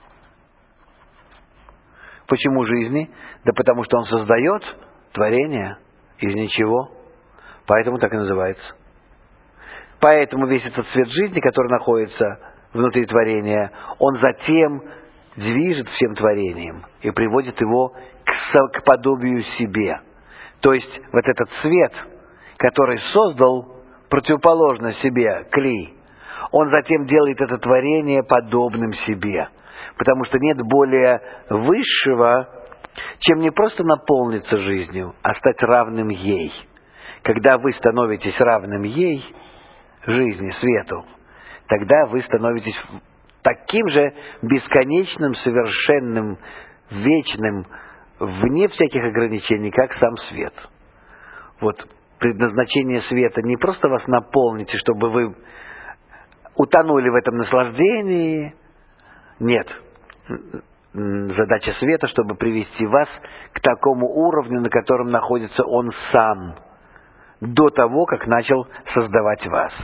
Speaker 1: Почему жизни? Да потому что он создает творение из ничего. Поэтому так и называется. Поэтому весь этот свет жизни, который находится внутри творения, он затем движет всем творением и приводит его к, к подобию себе. То есть вот этот свет, который создал противоположно себе, кли, он затем делает это творение подобным себе. Потому что нет более высшего, чем не просто наполниться жизнью, а стать равным ей. Когда вы становитесь равным ей, жизни, свету, тогда вы становитесь таким же бесконечным, совершенным, вечным, вне всяких ограничений, как сам свет. Вот предназначение света не просто вас наполнить, чтобы вы утонули в этом наслаждении. Нет. Задача света, чтобы привести вас к такому уровню, на котором находится он сам, до того, как начал создавать вас.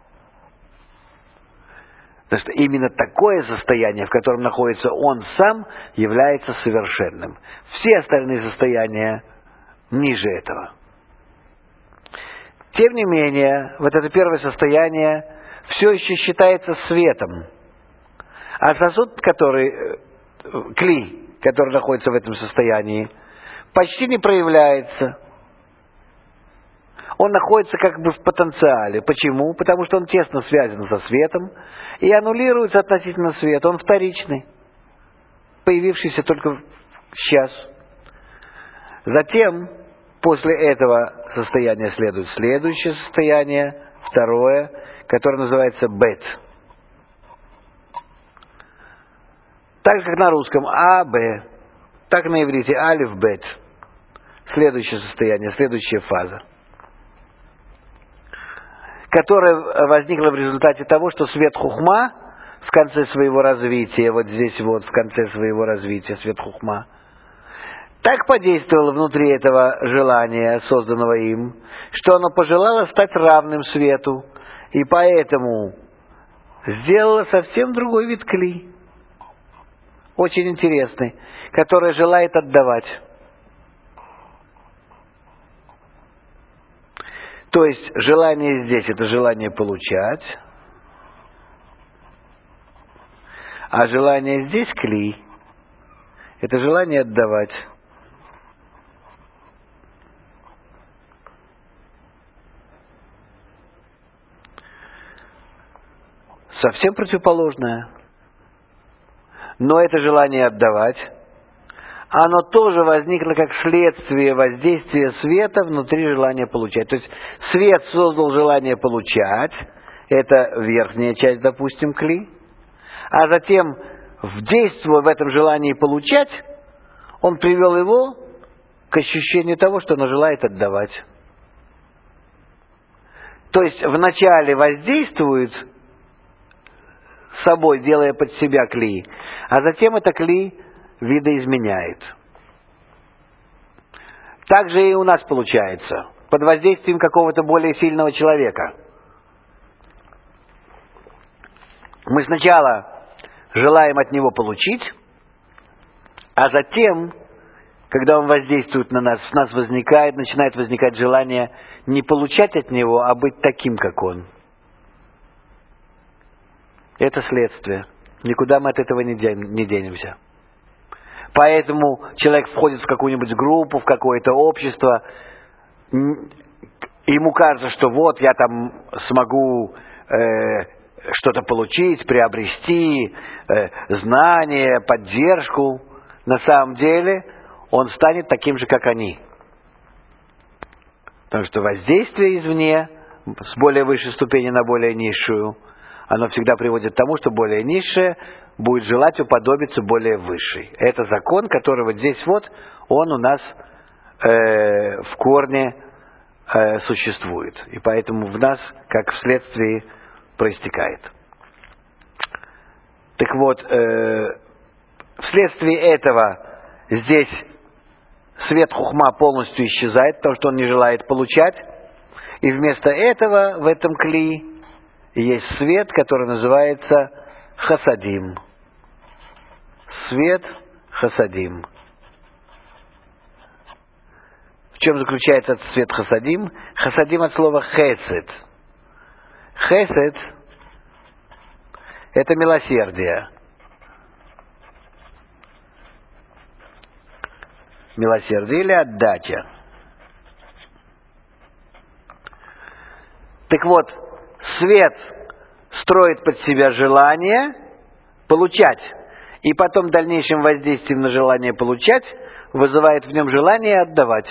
Speaker 1: Потому что именно такое состояние, в котором находится он сам, является совершенным. Все остальные состояния ниже этого. Тем не менее, вот это первое состояние все еще считается светом. А сосуд, который, кли, который находится в этом состоянии, почти не проявляется. Он находится как бы в потенциале. Почему? Потому что он тесно связан со светом и аннулируется относительно света. Он вторичный, появившийся только сейчас. Затем, после этого состояния следует следующее состояние, второе, которое называется бет. Так же, как на русском А, Б, так и на иврите алиф, бет. Следующее состояние, следующая фаза, которая возникла в результате того, что свет хухма в конце своего развития, вот здесь вот, в конце своего развития, свет хухма, так подействовало внутри этого желания, созданного им, что оно пожелало стать равным свету, и поэтому сделала совсем другой вид кли. Очень интересный, который желает отдавать. То есть желание здесь — это желание получать, а желание здесь кли — это желание отдавать. Совсем противоположное. Но это желание отдавать, оно тоже возникло как следствие воздействия света внутри желания получать. То есть свет создал желание получать, это верхняя часть, допустим, кли, а затем, действуя в этом желании получать, он привел его к ощущению того, что оно желает отдавать. То есть вначале воздействует собой, делая под себя кли, а затем это кли видоизменяет. Так же и у нас получается, под воздействием какого-то более сильного человека. Мы сначала желаем от него получить, а затем, когда он воздействует на нас, у нас возникает, начинает возникать желание не получать от него, а быть таким, как он. Это следствие. Никуда мы от этого не денемся. Поэтому человек входит в какую-нибудь группу, в какое-то общество, ему кажется, что вот я там смогу э, что-то получить, приобрести, э, знания, поддержку. На самом деле он станет таким же, как они. Потому что воздействие извне, с более высшей ступени на более низшую, оно всегда приводит к тому, что более низшее будет желать уподобиться более высшей. Это закон, который вот здесь вот, он у нас э, в корне э, существует. И поэтому в нас, как вследствие, проистекает. Так вот, э, вследствие этого здесь свет хухма полностью исчезает, потому что он не желает получать. И вместо этого в этом кли есть свет, который называется хасадим. Свет хасадим. В чем заключается этот свет хасадим? Хасадим от слова хесед. Хесед — это милосердие. Милосердие или отдача. Так вот, свет строит под себя желание получать, и потом дальнейшим воздействием на желание получать вызывает в нем желание отдавать.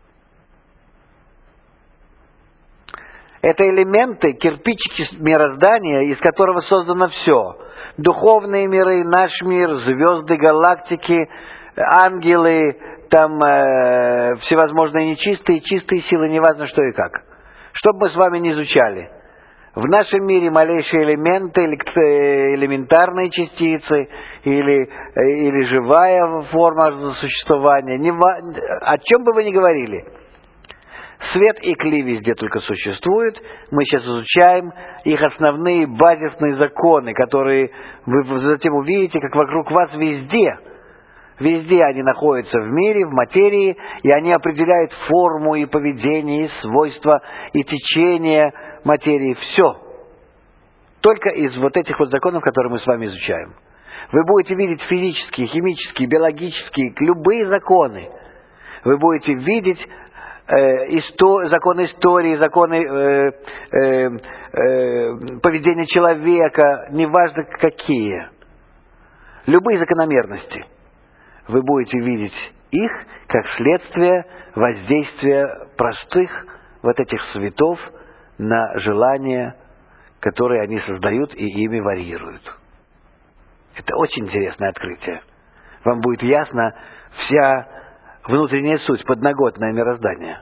Speaker 1: Это элементы, кирпичики мироздания, из которого создано все. Духовные миры, наш мир, звезды, галактики, ангелы, там э, всевозможные нечистые, чистые силы, неважно что и как. Что бы мы с вами ни изучали. В нашем мире малейшие элементы, элементарные частицы или, или живая форма существования, не, о чем бы вы ни говорили. Свет и кли везде только существуют. Мы сейчас изучаем их основные базисные законы, которые вы затем увидите, как вокруг вас везде. Везде они находятся в мире, в материи, и они определяют форму и поведение, и свойства, и течение материи. Все. Только из вот этих вот законов, которые мы с вами изучаем. Вы будете видеть физические, химические, биологические, любые законы. Вы будете видеть э, исто- законы истории, законы э, э, э, поведения человека, неважно какие. Любые закономерности. Вы будете видеть их как следствие воздействия простых вот этих светов на желания, которые они создают и ими варьируют. Это очень интересное открытие. Вам будет ясна вся внутренняя суть, подноготное мироздание.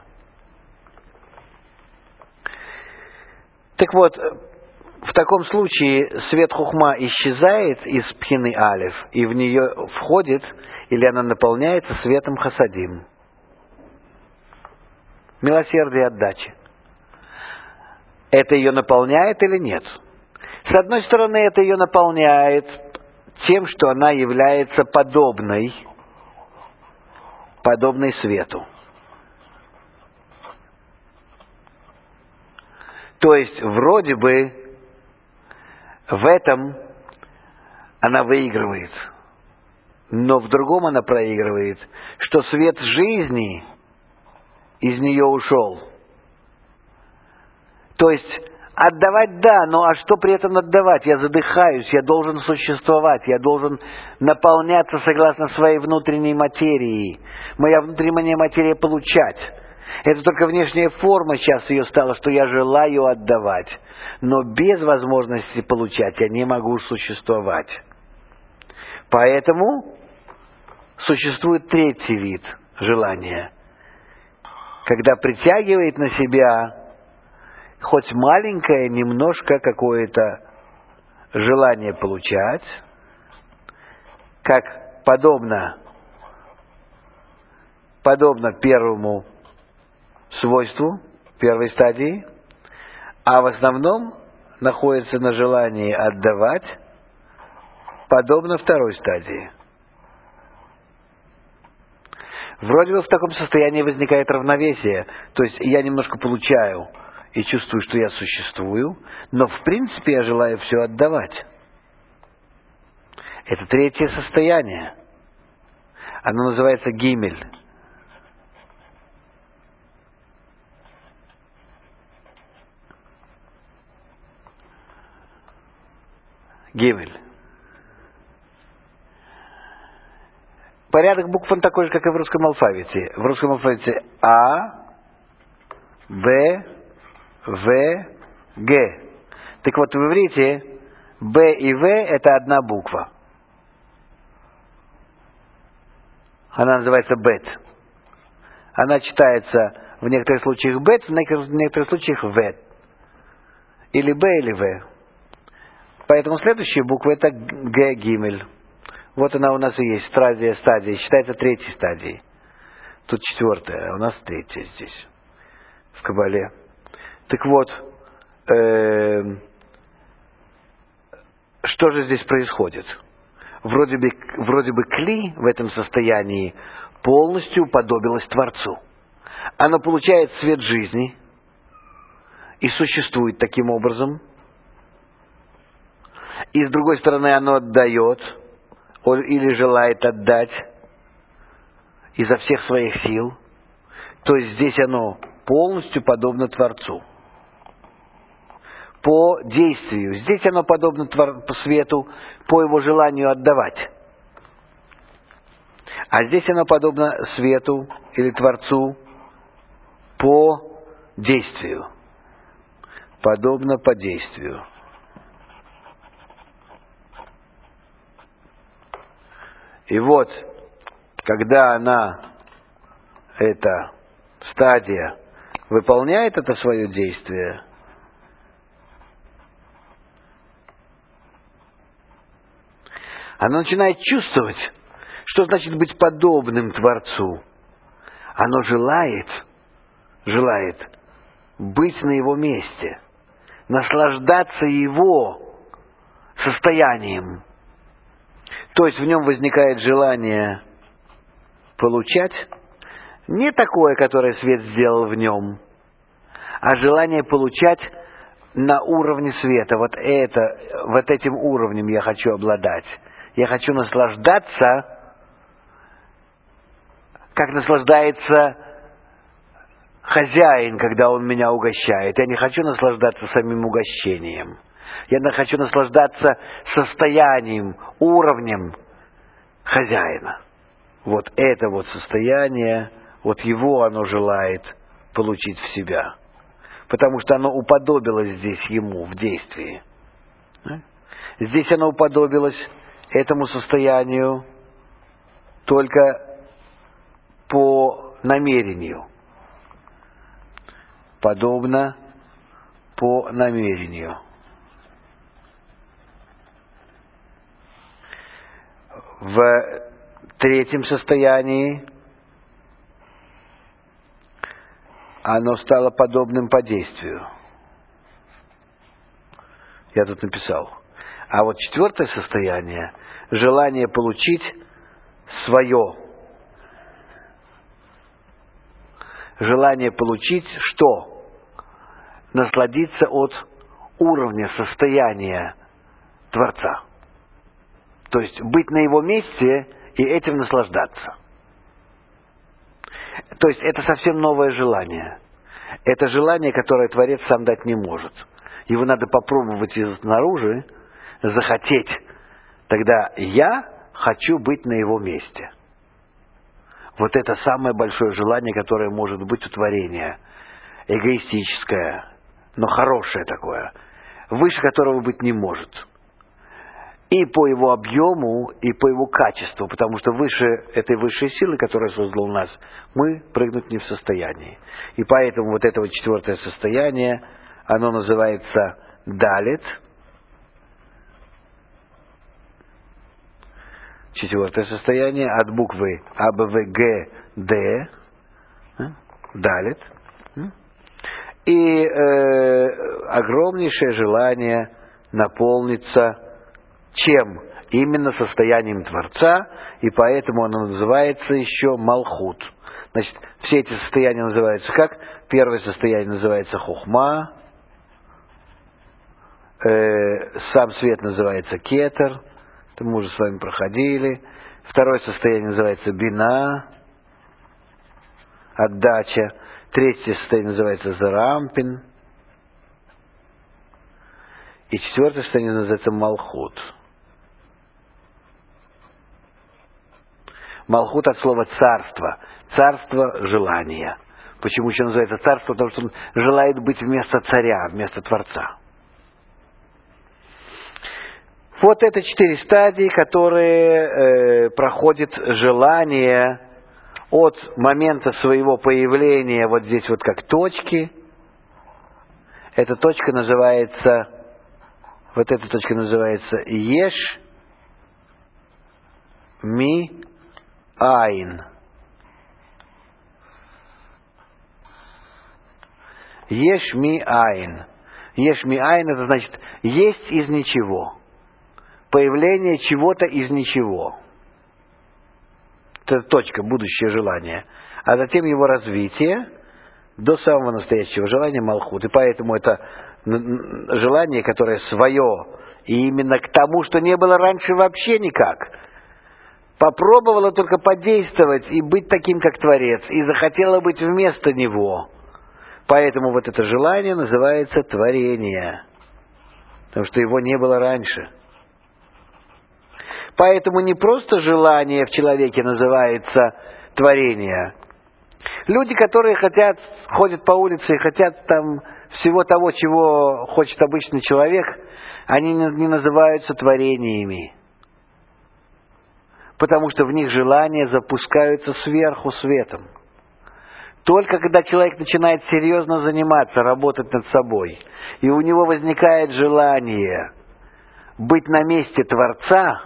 Speaker 1: Так вот, в таком случае свет хухма исчезает из пхины алеф, и в нее входит, или она наполняется светом хасадим. Милосердие и отдачи. Это ее наполняет или нет? С одной стороны, это ее наполняет тем, что она является подобной, подобной свету. То есть, вроде бы, в этом она выигрывает. Но в другом она проигрывает, что свет жизни из нее ушел. То есть, отдавать да, но а что при этом отдавать? Я задыхаюсь, я должен существовать, я должен наполняться согласно своей внутренней материи. Моя внутренняя материя получать. Это только внешняя форма сейчас ее стала, что я желаю отдавать. Но без возможности получать я не могу существовать. Поэтому существует третий вид желания, когда притягивает на себя хоть маленькое, немножко какое-то желание получать, как подобно, подобно первому свойству, первой стадии, а в основном находится на желании отдавать, подобно второй стадии. Вроде бы в таком состоянии возникает равновесие, то есть я немножко получаю и чувствую, что я существую, но в принципе я желаю все отдавать. Это третье состояние. Оно называется гимель. Гимель. Порядок букв он такой же, как и в русском алфавите. В русском алфавите А, Б, В, Г. Так вот, в иврите Б и В это одна буква. Она называется бет. Она читается в некоторых случаях бет, в некоторых случаях вет. Или Б, или В. Поэтому следующая буква это Г, гимель. Вот она у нас и есть, стадия стадии. Считается третьей стадией. Тут четвертая, а у нас третья здесь, в Кабале. Так вот, э, что же здесь происходит? Вроде бы, вроде бы кли в этом состоянии полностью уподобилось Творцу. Оно получает свет жизни и существует таким образом. И с другой стороны оно отдает или желает отдать изо всех своих сил. То есть здесь оно полностью подобно Творцу. По действию. Здесь оно подобно твор... по свету, по его желанию отдавать. А здесь оно подобно свету или Творцу по действию. Подобно по действию. И вот, когда она, эта стадия, выполняет это свое действие, она начинает чувствовать, что значит быть подобным Творцу. Оно желает, желает быть на его месте, наслаждаться его состоянием. То есть в нем возникает желание получать не такое, которое свет сделал в нем, а желание получать на уровне света. Вот это, вот этим уровнем я хочу обладать. Я хочу наслаждаться, как наслаждается хозяин, когда он меня угощает. Я не хочу наслаждаться самим угощением. Я хочу наслаждаться состоянием, уровнем хозяина. Вот это вот состояние, вот его оно желает получить в себя. Потому что оно уподобилось здесь ему в действии. Здесь оно уподобилось этому состоянию только по намерению. Подобно по намерению. В третьем состоянии оно стало подобным по действию. Я тут написал. А вот четвертое состояние, желание получить свое. Желание получить что? Насладиться от уровня, состояния Творца. То есть быть на его месте и этим наслаждаться. То есть это совсем новое желание. Это желание, которое Творец сам дать не может. Его надо попробовать изнаружи, захотеть. Тогда я хочу быть на его месте. Вот это самое большое желание, которое может быть у творения. Эгоистическое, но хорошее такое. Выше которого быть не может. И по его объему, и по его качеству. Потому что выше этой высшей силы, которая создала нас, мы прыгнуть не в состоянии. И поэтому вот это вот четвертое состояние, оно называется далит. Четвертое состояние от буквы А, Б, В, Г, Д. Далит. И э, огромнейшее желание наполниться чем? Именно состоянием Творца, и поэтому оно называется еще Малхут. Значит, все эти состояния называются как? Первое состояние называется Хохма, э, сам свет называется Кетер, это мы уже с вами проходили. Второе состояние называется Бина, отдача. Третье состояние называется Зарампин. И четвертое состояние называется Малхут. Малхут от слова царство. Царство желания. Почему еще называется царство? Потому что он желает быть вместо царя, вместо Творца. Вот это четыре стадии, которые э, проходит желание от момента своего появления вот здесь вот как точки. Эта точка называется, вот эта точка называется Еш Ми Айн. Еш Ми Айн. Еш Ми Айн это значит есть из ничего. Появление чего-то из ничего. Это точка, будущее желание. А затем его развитие до самого настоящего желания Малхут. И поэтому это желание, которое свое, и именно к тому, что не было раньше вообще никак. Попробовало только подействовать и быть таким, как Творец, и захотело быть вместо него. Поэтому вот это желание называется творение. Потому что его не было раньше. Поэтому не просто желание в человеке называется творение. Люди, которые хотят, ходят по улице и хотят там всего того, чего хочет обычный человек, они не называются творениями. Потому что в них желания запускаются сверху светом. Только когда человек начинает серьезно заниматься, работать над собой, и у него возникает желание быть на месте Творца,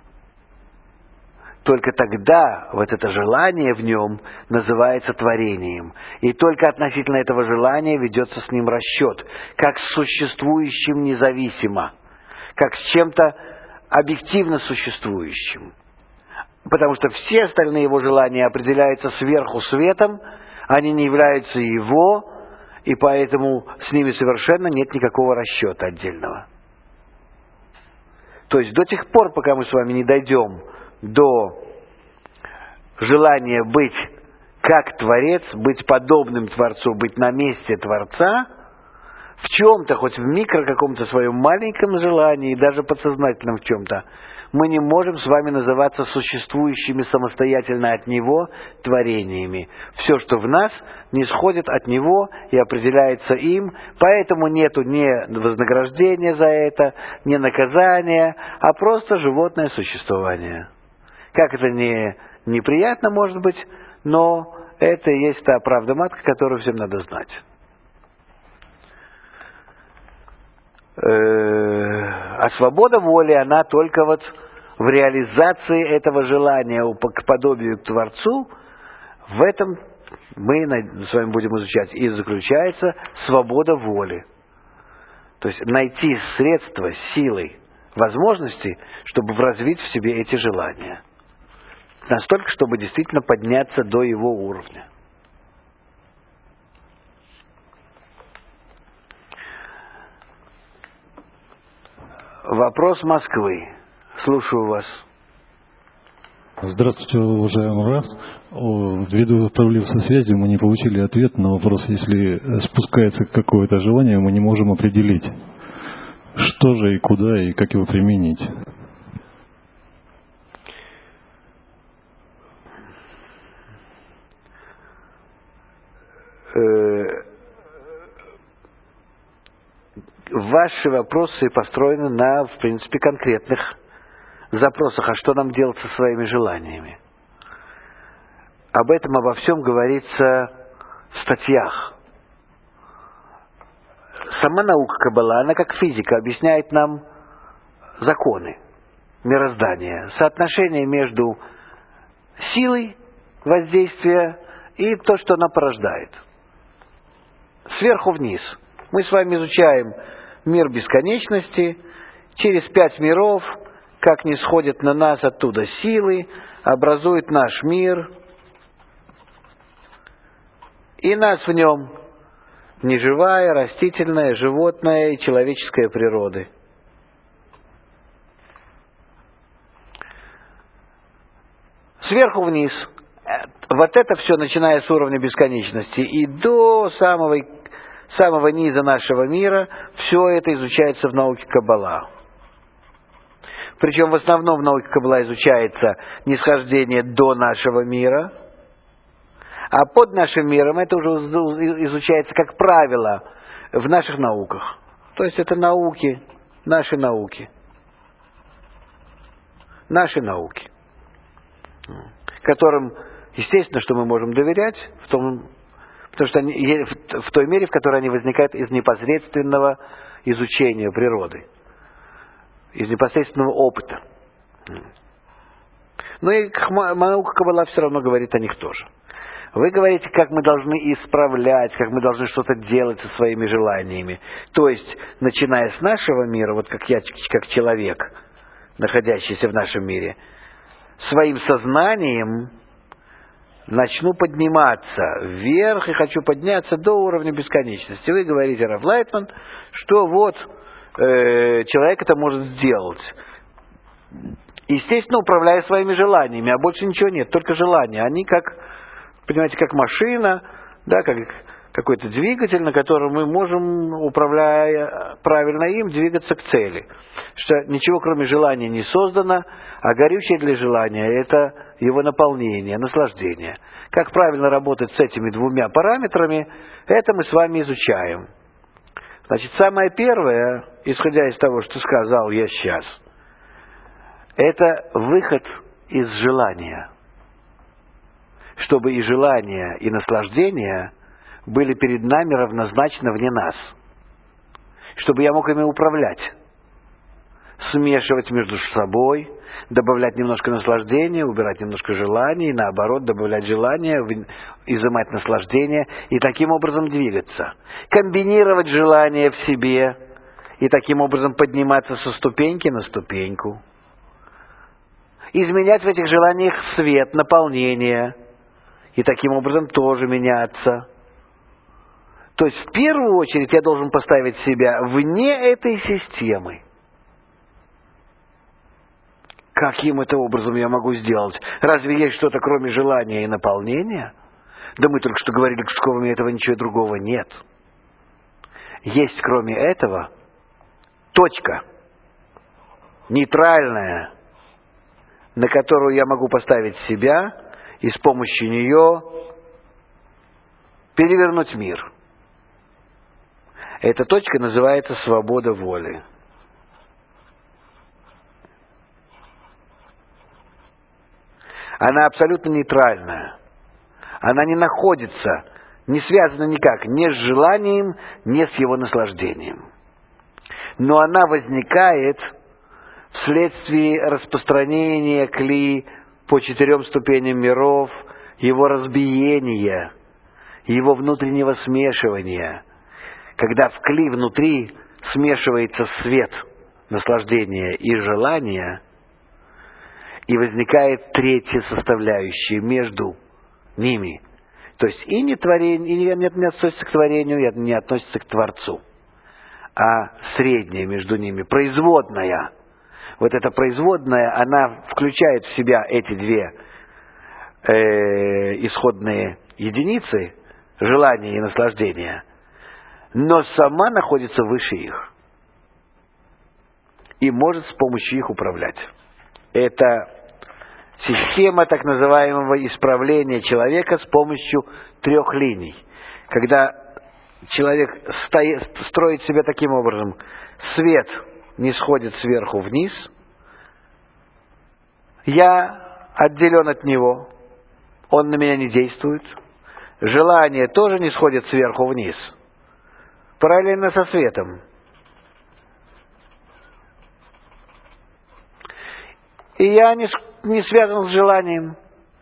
Speaker 1: только тогда вот это желание в нем называется творением. И только относительно этого желания ведется с ним расчет, как с существующим независимо, как с чем-то объективно существующим. Потому что все остальные его желания определяются сверху светом, они не являются его, и поэтому с ними совершенно нет никакого расчета отдельного. То есть до тех пор, пока мы с вами не дойдем до желания быть как Творец, быть подобным Творцу, быть на месте Творца, в чем-то, хоть в микро каком-то своем маленьком желании, даже подсознательном в чем-то, мы не можем с вами называться существующими самостоятельно от Него творениями. Все, что в нас, не сходит от Него и определяется им, поэтому нету ни вознаграждения за это, ни наказания, а просто животное существование. Как это не неприятно, может быть, но это и есть та правда матка, которую всем надо знать. А свобода воли, она только вот в реализации этого желания к подобию к Творцу, в этом мы с вами будем изучать, и заключается свобода воли. То есть найти средства, силы, возможности, чтобы развить в себе эти желания. Настолько, чтобы действительно подняться до его уровня. Вопрос Москвы. Слушаю вас.
Speaker 3: Здравствуйте, уважаемый Раф. Ввиду проблем со связью мы не получили ответ на вопрос, если спускается какое-то желание, мы не можем определить, что же и куда, и как его применить.
Speaker 1: Ваши вопросы построены на, в принципе, конкретных запросах, а что нам делать со своими желаниями. Об этом, обо всем говорится в статьях. Сама наука Каббала, она как физика, объясняет нам законы мироздания, соотношение между силой воздействия и то, что она порождает. Сверху вниз. Мы с вами изучаем мир бесконечности, через пять миров, как не сходят на нас оттуда силы, образует наш мир, и нас в нем неживая, растительная, животная и человеческая природы. Сверху вниз. Вот это все, начиная с уровня бесконечности и до самого, самого низа нашего мира, все это изучается в науке Каббала. Причем в основном в науке Каббала изучается нисхождение до нашего мира, а под нашим миром это уже изучается как правило в наших науках. То есть это науки, наши науки. Наши науки. Которым, естественно, что мы можем доверять, в том, потому что они, в той мере, в которой они возникают из непосредственного изучения природы, из непосредственного опыта. Но и наука Каббала все равно говорит о них тоже. Вы говорите, как мы должны исправлять, как мы должны что-то делать со своими желаниями. То есть, начиная с нашего мира, вот как я, как человек, находящийся в нашем мире, своим сознанием начну подниматься вверх и хочу подняться до уровня бесконечности. Вы говорите, Раф Лайтман, что вот э, человек это может сделать. Естественно, управляя своими желаниями, а больше ничего нет, только желания. Они как, понимаете, как машина, да, как какой-то двигатель, на котором мы можем, управляя правильно им, двигаться к цели. Что ничего кроме желания не создано, а горючее для желания – это его наполнение, наслаждение. Как правильно работать с этими двумя параметрами, это мы с вами изучаем. Значит, самое первое, исходя из того, что сказал я сейчас, это выход из желания. Чтобы и желание, и наслаждение были перед нами равнозначно вне нас. Чтобы я мог ими управлять. Смешивать между собой, добавлять немножко наслаждения, убирать немножко желания, и наоборот, добавлять желание, изымать наслаждение, и таким образом двигаться. Комбинировать желание в себе, и таким образом подниматься со ступеньки на ступеньку. Изменять в этих желаниях свет, наполнение, и таким образом тоже меняться. То есть, в первую очередь, я должен поставить себя вне этой системы. Каким это образом я могу сделать? Разве есть что-то, кроме желания и наполнения? Да мы только что говорили, что кроме этого ничего другого нет. Есть, кроме этого, точка, нейтральная, на которую я могу поставить себя и с помощью нее перевернуть мир. Эта точка называется свобода воли. Она абсолютно нейтральная. Она не находится, не связана никак ни с желанием, ни с его наслаждением. Но она возникает вследствие распространения кли по четырем ступеням миров, его разбиения, его внутреннего смешивания. Когда в кли внутри смешивается свет, наслаждение и желание, и возникает третья составляющая между ними. То есть и не, творение, и не, не относится к творению, и не относится к Творцу, а средняя между ними, производная. Вот эта производная, она включает в себя эти две э, исходные единицы, желание и наслаждение, но сама находится выше их и может с помощью их управлять. Это система так называемого исправления человека с помощью трех линий. Когда человек стоит, строит себя таким образом: свет не сходит сверху вниз, я отделен от него, он на меня не действует, желание тоже не сходит сверху вниз, параллельно со светом. И я не, не связан с желанием.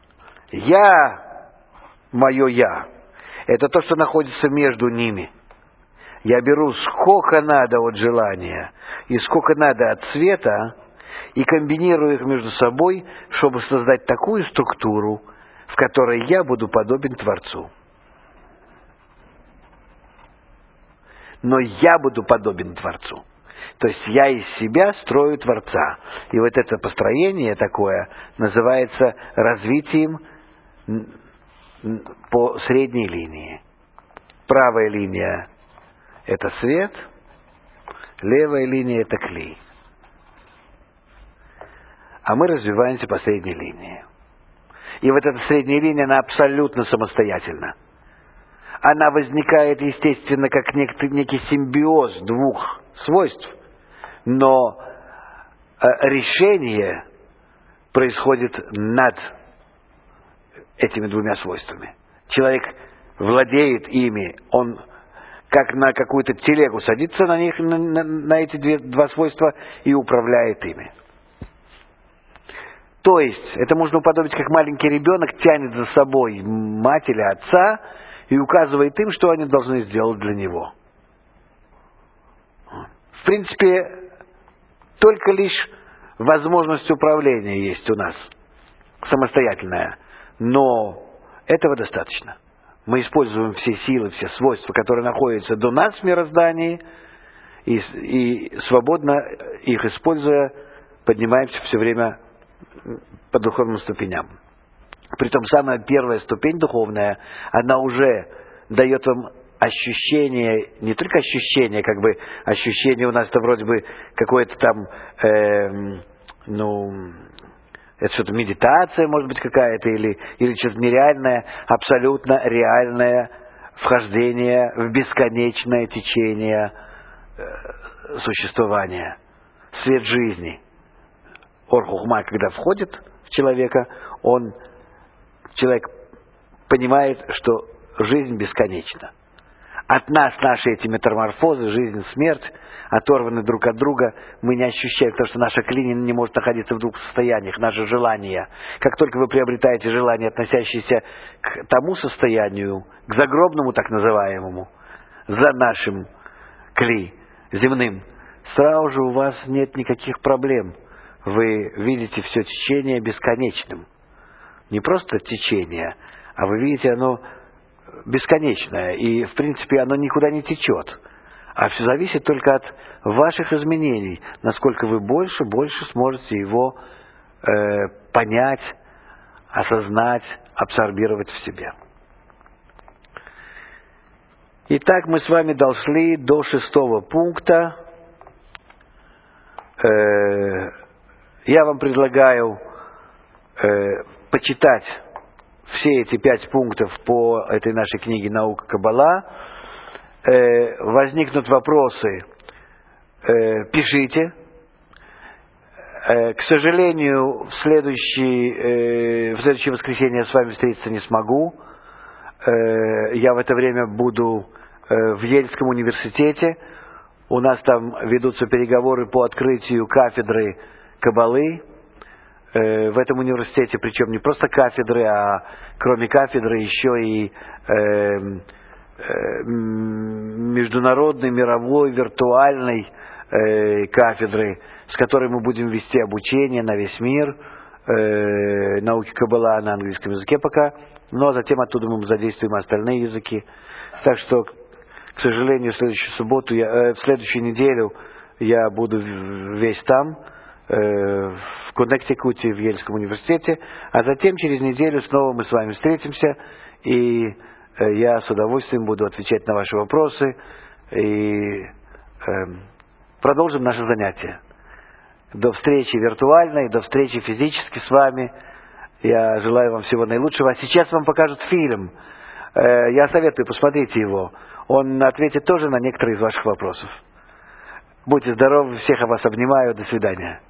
Speaker 1: Я, мое я, это то, что находится между ними. Я беру сколько надо от желания и сколько надо от света и комбинирую их между собой, чтобы создать такую структуру, в которой я буду подобен Творцу. Но я буду подобен Творцу. То есть я из себя строю Творца. И вот это построение такое называется развитием по средней линии. Правая линия – это свет, левая линия – это кли. А мы развиваемся по средней линии. И вот эта средняя линия, она абсолютно самостоятельна. Она возникает, естественно, как некий, некий симбиоз двух свойств, но э, решение происходит над этими двумя свойствами. Человек владеет ими, он как на какую-то телегу садится на них, на, на, на эти две, два свойства и управляет ими. То есть, это можно уподобить, как маленький ребенок тянет за собой мать или отца и указывает им, что они должны сделать для него. В принципе, только лишь возможность управления есть у нас, самостоятельная, но этого достаточно. Мы используем все силы, все свойства, которые находятся до нас в мироздании, и, и свободно их используя, поднимаемся все время по духовным ступеням. Притом самая первая ступень духовная, она уже дает вам ощущение, не только ощущение, как бы ощущение у нас-то вроде бы какое-то там, э, ну, это что-то медитация, может быть, какая-то, или, или что-то нереальное, абсолютно реальное вхождение в бесконечное течение э, существования, свет жизни. Ор-Хухма, когда входит в человека, он, человек понимает, что жизнь бесконечна. От нас наши эти метаморфозы, жизнь, смерть, оторваны друг от друга, мы не ощущаем, потому что наша клиния не может находиться в двух состояниях, наше желание. Как только вы приобретаете желание, относящееся к тому состоянию, к загробному так называемому, за нашим кли, земным, сразу же у вас нет никаких проблем. Вы видите все течение бесконечным. Не просто течение, а вы видите оно бесконечное. И, в принципе, оно никуда не течет. А все зависит только от ваших изменений. Насколько вы больше, больше сможете его э, понять, осознать, абсорбировать в себе. Итак, мы с вами дошли до шестого пункта. Э, Я вам предлагаю э, почитать все эти пять пунктов по этой нашей книге «Наука Каббала». Э, возникнут вопросы, э, пишите. Э, к сожалению, в, следующий, э, в следующее воскресенье я с вами встретиться не смогу. Э, я в это время буду э, в Ельском университете. У нас там ведутся переговоры по открытию кафедры Каббалы э, в этом университете, причем не просто кафедры, а кроме кафедры еще и э, международной, мировой, виртуальной э, кафедры, с которой мы будем вести обучение на весь мир, э, науки Каббала на английском языке пока, но затем оттуда мы задействуем остальные языки. Так что, к сожалению, в следующую субботу, я, э, в следующую неделю я буду весь там, э, в Коннектикуте, в Ельском университете, а затем через неделю снова мы с вами встретимся, и э, я с удовольствием буду отвечать на ваши вопросы, и э, продолжим наше занятие. До встречи виртуальной, до встречи физически с вами. Я желаю вам всего наилучшего. А сейчас вам покажут фильм. Э, я советую, посмотрите его. Он ответит тоже на некоторые из ваших вопросов. Будьте здоровы, всех вас обнимаю. До свидания.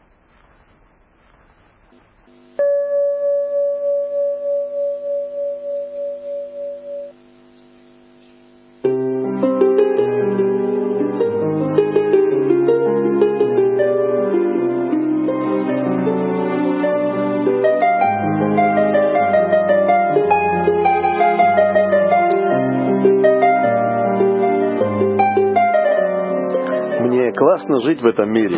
Speaker 4: Классно жить в этом мире.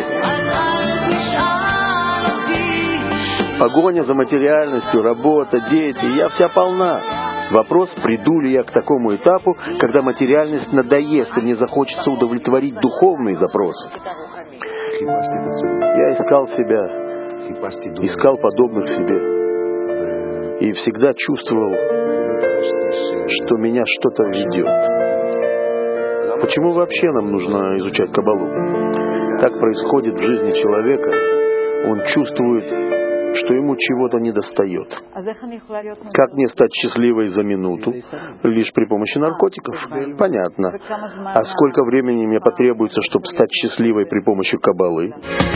Speaker 4: Погоня за материальностью, работа, дети, я вся полна. Вопрос, приду ли я к такому этапу, когда материальность надоест и мне захочется удовлетворить духовные запросы. Я искал себя, искал подобных себе. И всегда чувствовал, что меня что-то ведет. Почему вообще нам нужно изучать Каббалу? Так происходит в жизни человека. Он чувствует, что ему чего-то недостает. Как мне стать счастливой за минуту? Лишь при помощи наркотиков? Понятно. А сколько времени мне потребуется, чтобы стать счастливой при помощи Каббалы?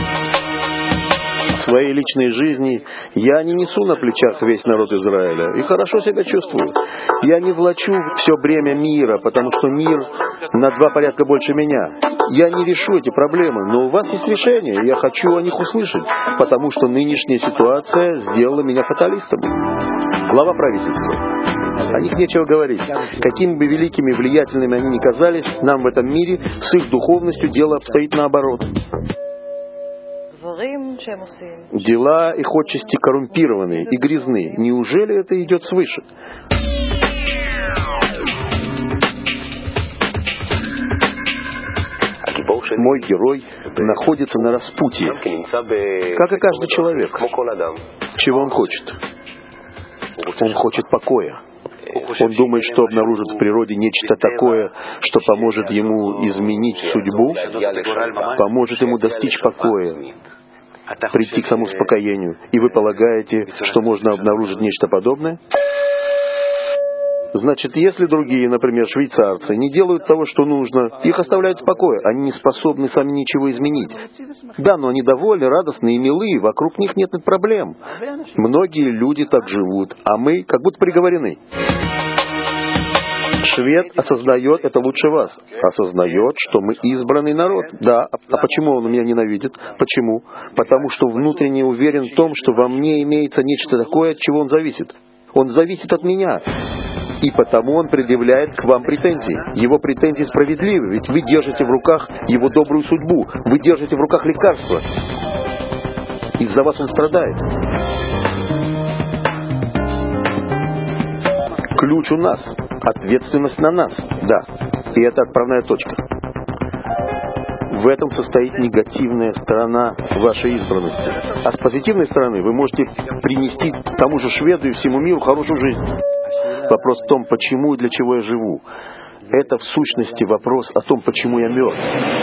Speaker 4: В своей личной жизни я не несу на плечах весь народ Израиля и хорошо себя чувствую. Я не влачу все бремя мира, потому что мир на два порядка больше меня. Я не решу эти проблемы, но у вас есть решение, и я хочу о них услышать, потому что нынешняя ситуация сделала меня фаталистом. Глава правительства. О них нечего говорить. Какими бы великими и влиятельными они ни казались, нам в этом мире с их духовностью дело обстоит наоборот. Дела их отчасти коррумпированы и грязны. Неужели это идет свыше? Мой герой находится на распутье, как и каждый человек. Чего он хочет? Он хочет покоя. Он думает, что обнаружит в природе нечто такое, что поможет ему изменить судьбу, поможет ему достичь покоя, прийти к самоуспокоению. И вы полагаете, что можно обнаружить нечто подобное? Значит, если другие, например, швейцарцы, не делают того, что нужно, их оставляют в покое, они не способны сами ничего изменить. Да, но они довольны, радостны и милы, вокруг них нет проблем. Многие люди так живут, а мы как будто приговорены. Швед осознает это лучше вас. Осознает, что мы избранный народ. Да, а почему он меня ненавидит? Почему? Потому что внутренне уверен в том, что во мне имеется нечто такое, от чего он зависит. Он зависит от меня. И потому он предъявляет к вам претензии. Его претензии справедливы, ведь вы держите в руках его добрую судьбу. Вы держите в руках лекарство. Из-за вас он страдает. Ключ у нас. Ответственность на нас. Да. И это отправная точка. В этом состоит негативная сторона вашей избранности. А с позитивной стороны вы можете принести тому же шведу и всему миру хорошую жизнь. Вопрос в том, почему и для чего я живу. Это в сущности вопрос о том, почему я мертв.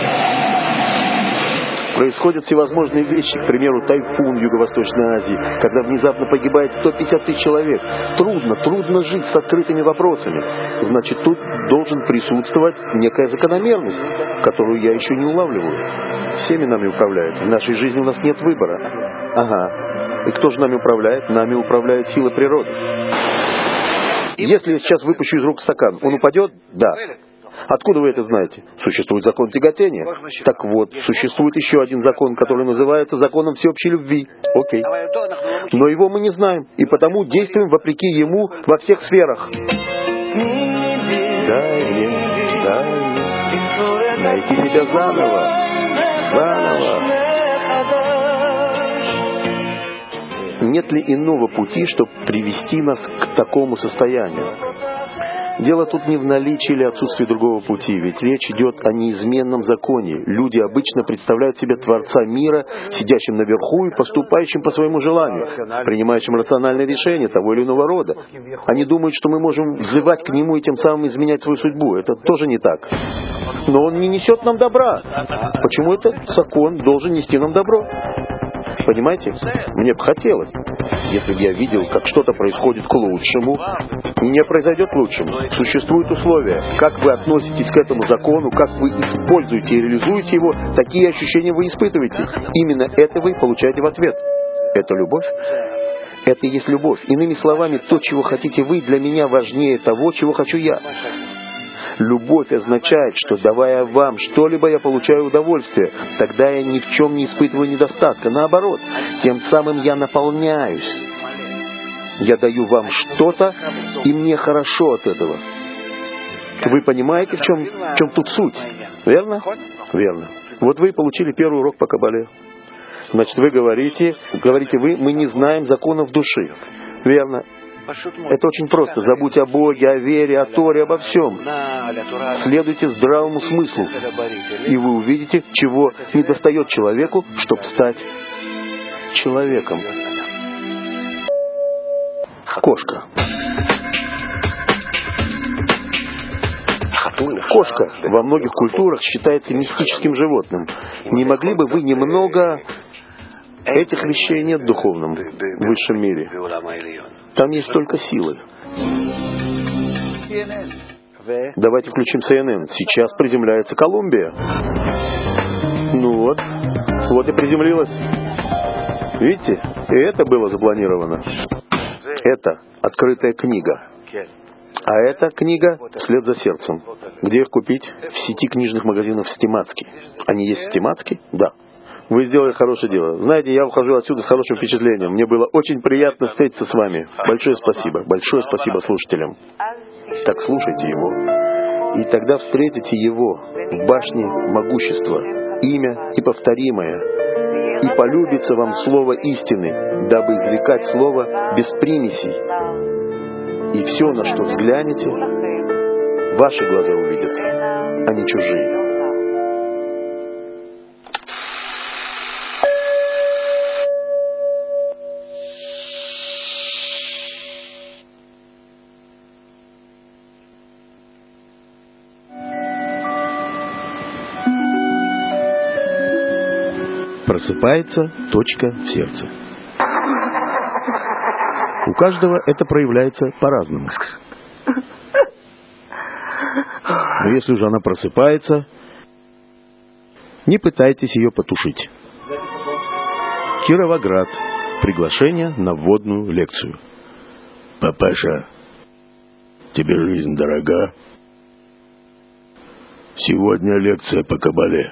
Speaker 4: Происходят всевозможные вещи, к примеру, тайфун в Юго-Восточной Азии, когда внезапно погибает сто пятьдесят тысяч человек. Трудно, трудно жить с открытыми вопросами. Значит, тут должен присутствовать некая закономерность, которую я еще не улавливаю. Всеми нами управляют. В нашей жизни у нас нет выбора. Ага. И кто же нами управляет? Нами управляет сила природы. Если я сейчас выпущу из рук стакан, он упадет? Да. Откуда вы это знаете? Существует закон тяготения. Так вот, существует еще один закон, который называется законом всеобщей любви. Окей. Но его мы не знаем, и потому действуем вопреки ему во всех сферах. дай мне, дай мне найти себя заново, заново. Нет ли иного пути, чтобы привести нас к такому состоянию? Дело тут не в наличии или отсутствии другого пути, ведь речь идет о неизменном законе. Люди обычно представляют себе Творца мира, сидящим наверху и поступающим по своему желанию, принимающим рациональные решения того или иного рода. Они думают, что мы можем взывать к Нему и тем самым изменять свою судьбу. Это тоже не так. Но Он не несет нам добра. Почему этот закон должен нести нам добро? Понимаете? Мне бы хотелось, если бы я видел, как что-то происходит к лучшему, не произойдет к лучшему. Существуют условия. Как вы относитесь к этому закону, как вы используете и реализуете его, такие ощущения вы испытываете. Именно это вы получаете в ответ. Это любовь? Это и есть любовь. Иными словами, то, чего хотите вы, для меня важнее того, чего хочу я. Любовь означает, что, давая вам что-либо, я получаю удовольствие. Тогда я ни в чем не испытываю недостатка. Наоборот, тем самым я наполняюсь. Я даю вам что-то, и мне хорошо от этого. Вы понимаете, в чем, в чем тут суть? Верно? Верно. Вот вы получили первый урок по Кабале. Значит, вы говорите, говорите вы, мы не знаем законов души. Верно. Это очень просто. Забудьте о Боге, о вере, о Торе, обо всем. Следуйте здравому смыслу. И вы увидите, чего недостает человеку, чтобы стать человеком. Кошка. Кошка во многих культурах считается мистическим животным. Не могли бы вы немного... Этих вещей нет в духовном, в высшем мире. Там есть только силы. Давайте включим си эн эн. Сейчас приземляется Колумбия. Ну вот. Вот и приземлилась. Видите? И это было запланировано. Это открытая книга. А эта книга «Вслед за сердцем». Где их купить? В сети книжных магазинов «Стиматский». Они есть в «Стиматский»? Да. Вы сделали хорошее дело. Знаете, я ухожу отсюда с хорошим впечатлением. Мне было очень приятно встретиться с вами. Большое спасибо. Большое спасибо слушателям. Так слушайте его. И тогда встретите его в башне могущества. Имя неповторимое. И полюбится вам слово истины, дабы извлекать слово без примесей. И все, на что взглянете, ваши глаза увидят, а не чужие. Просыпается точка в сердце. У каждого это проявляется по-разному. Но если же она просыпается, не пытайтесь ее потушить. Кировоград. Приглашение на вводную лекцию. Папаша, тебе жизнь дорога? Сегодня лекция по Кабале.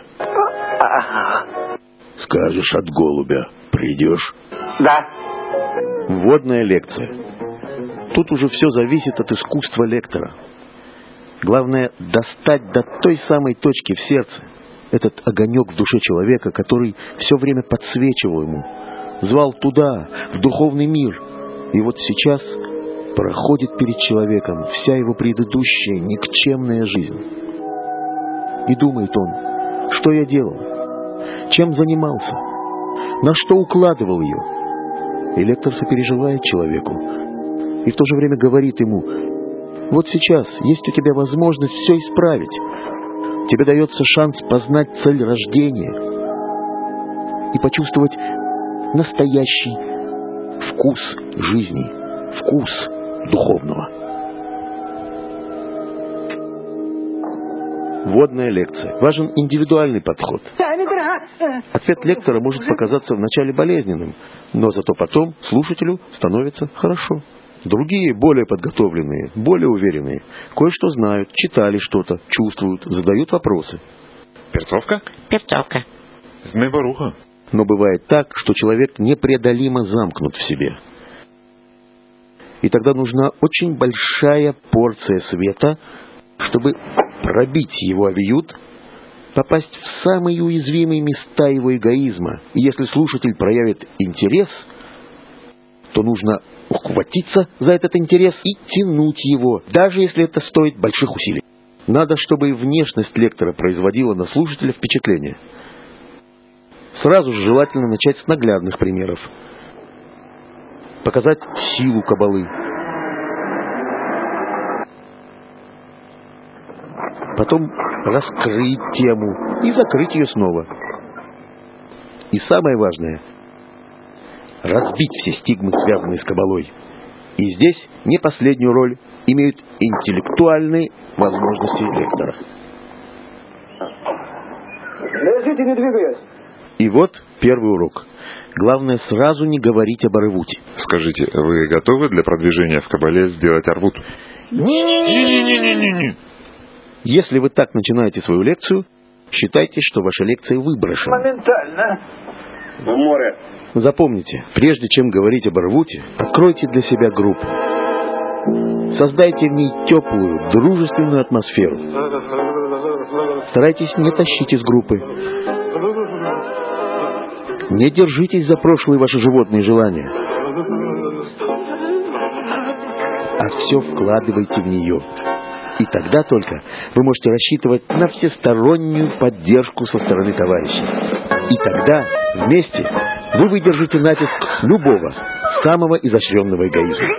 Speaker 4: Скажешь от голубя. Придешь?
Speaker 5: Да.
Speaker 4: Вводная лекция. Тут уже все зависит от искусства лектора. Главное достать до той самой точки в сердце этот огонек в душе человека, который все время подсвечивал ему, звал туда, в духовный мир. И вот сейчас проходит перед человеком вся его предыдущая никчемная жизнь. И думает он, что я делал, чем занимался, на что укладывал ее. И лектор сопереживает человеку и в то же время говорит ему: вот сейчас есть у тебя возможность все исправить. Тебе дается шанс познать цель рождения и почувствовать настоящий вкус жизни, вкус духовного. Вводная лекция. Важен индивидуальный подход. Ответ лектора может показаться вначале болезненным, но зато потом слушателю становится хорошо. Другие, более подготовленные, более уверенные, кое-что знают, читали что-то, чувствуют, задают вопросы.
Speaker 6: Перцовка?
Speaker 5: Перцовка.
Speaker 6: Знеборуха.
Speaker 4: Но бывает так, что человек непреодолимо замкнут в себе. И тогда нужна очень большая порция света, чтобы пробить его авиют, попасть в самые уязвимые места его эгоизма. И если слушатель проявит интерес, то нужно ухватиться за этот интерес и тянуть его, даже если это стоит больших усилий. Надо, чтобы и внешность лектора производила на слушателя впечатление. Сразу же желательно начать с наглядных примеров. Показать силу каббалы. Потом раскрыть тему и закрыть ее снова. И самое важное — разбить все стигмы, связанные с каббалой. И здесь не последнюю роль имеют интеллектуальные возможности лектора.
Speaker 5: Лежите, не двигаясь.
Speaker 4: И вот первый урок. Главное сразу не говорить об арвуте.
Speaker 6: Скажите, вы готовы для продвижения в каббале сделать арвут?
Speaker 4: Не-не-не-не-не-не-не. Если вы так начинаете свою лекцию, считайте, что ваша лекция выброшена.
Speaker 5: Моментально. В море.
Speaker 4: Запомните, прежде чем говорить об арвуте, откройте для себя группу. Создайте в ней теплую, дружественную атмосферу. Старайтесь не тащить из группы. Не держитесь за прошлые ваши животные желания. А все вкладывайте в нее. И тогда только вы можете рассчитывать на всестороннюю поддержку со стороны товарищей. И тогда вместе вы выдержите натиск любого, самого изощренного эгоизма.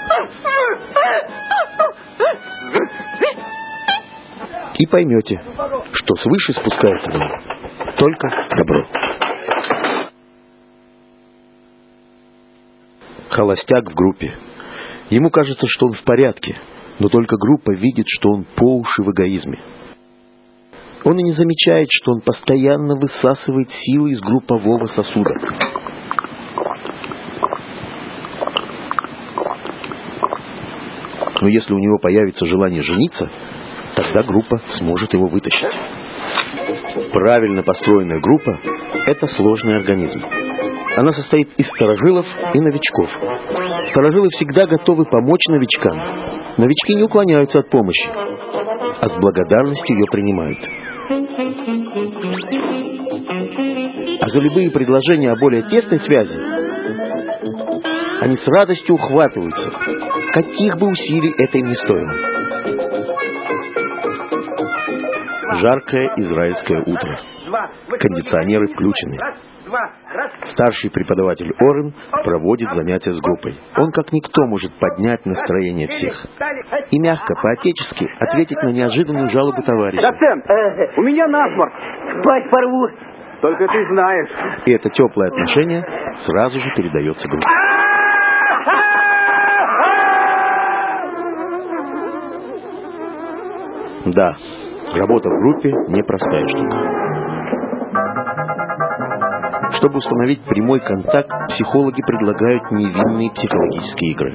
Speaker 4: И поймете, что свыше спускается вам только добро. Холостяк в группе. Ему кажется, что он в порядке, но только группа видит, что он по уши в эгоизме. Он и не замечает, что он постоянно высасывает силы из группового сосуда. Но если у него появится желание жениться, тогда группа сможет его вытащить. Правильно построенная группа – это сложный организм. Она состоит из старожилов и новичков. Старожилы всегда готовы помочь новичкам. Новички не уклоняются от помощи, а с благодарностью ее принимают. А за любые предложения о более тесной связи они с радостью ухватываются, каких бы усилий это им не стоило. Жаркое израильское утро. Кондиционеры включены. Старший преподаватель Орен проводит занятия с группой. Он как никто может поднять настроение всех. И мягко, по-отечески ответить на неожиданную жалобу товарища.
Speaker 5: Доцент, у меня насморк. Спать порву. Только ты знаешь.
Speaker 4: И это теплое отношение сразу же передается группе. Да, работа в группе непростая штука. Чтобы установить прямой контакт, психологи предлагают невинные психологические игры.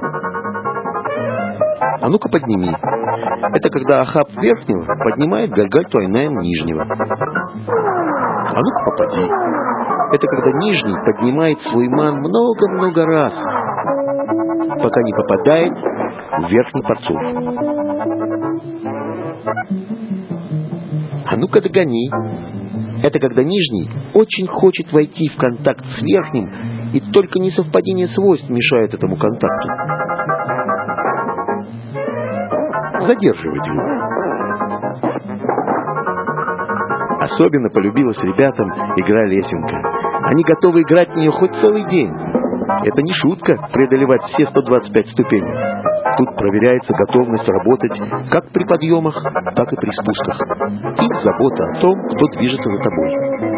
Speaker 4: А ну-ка подними. Это когда Ахаб верхнего поднимает Гальгаль Туайнаем нижнего. А ну-ка попади. Это когда нижний поднимает свой ман много-много раз, пока не попадает в верхний парцуф. А ну-ка догони. Это когда нижний очень хочет войти в контакт с верхним, и только несовпадение свойств мешает этому контакту. Задерживать его. Особенно полюбилась ребятам игра лесенка. Они готовы играть в нее хоть целый день. Это не шутка преодолевать все сто двадцать пять ступеней. Тут проверяется готовность работать как при подъемах, так и при спусках. И забота о том, кто движется за тобой.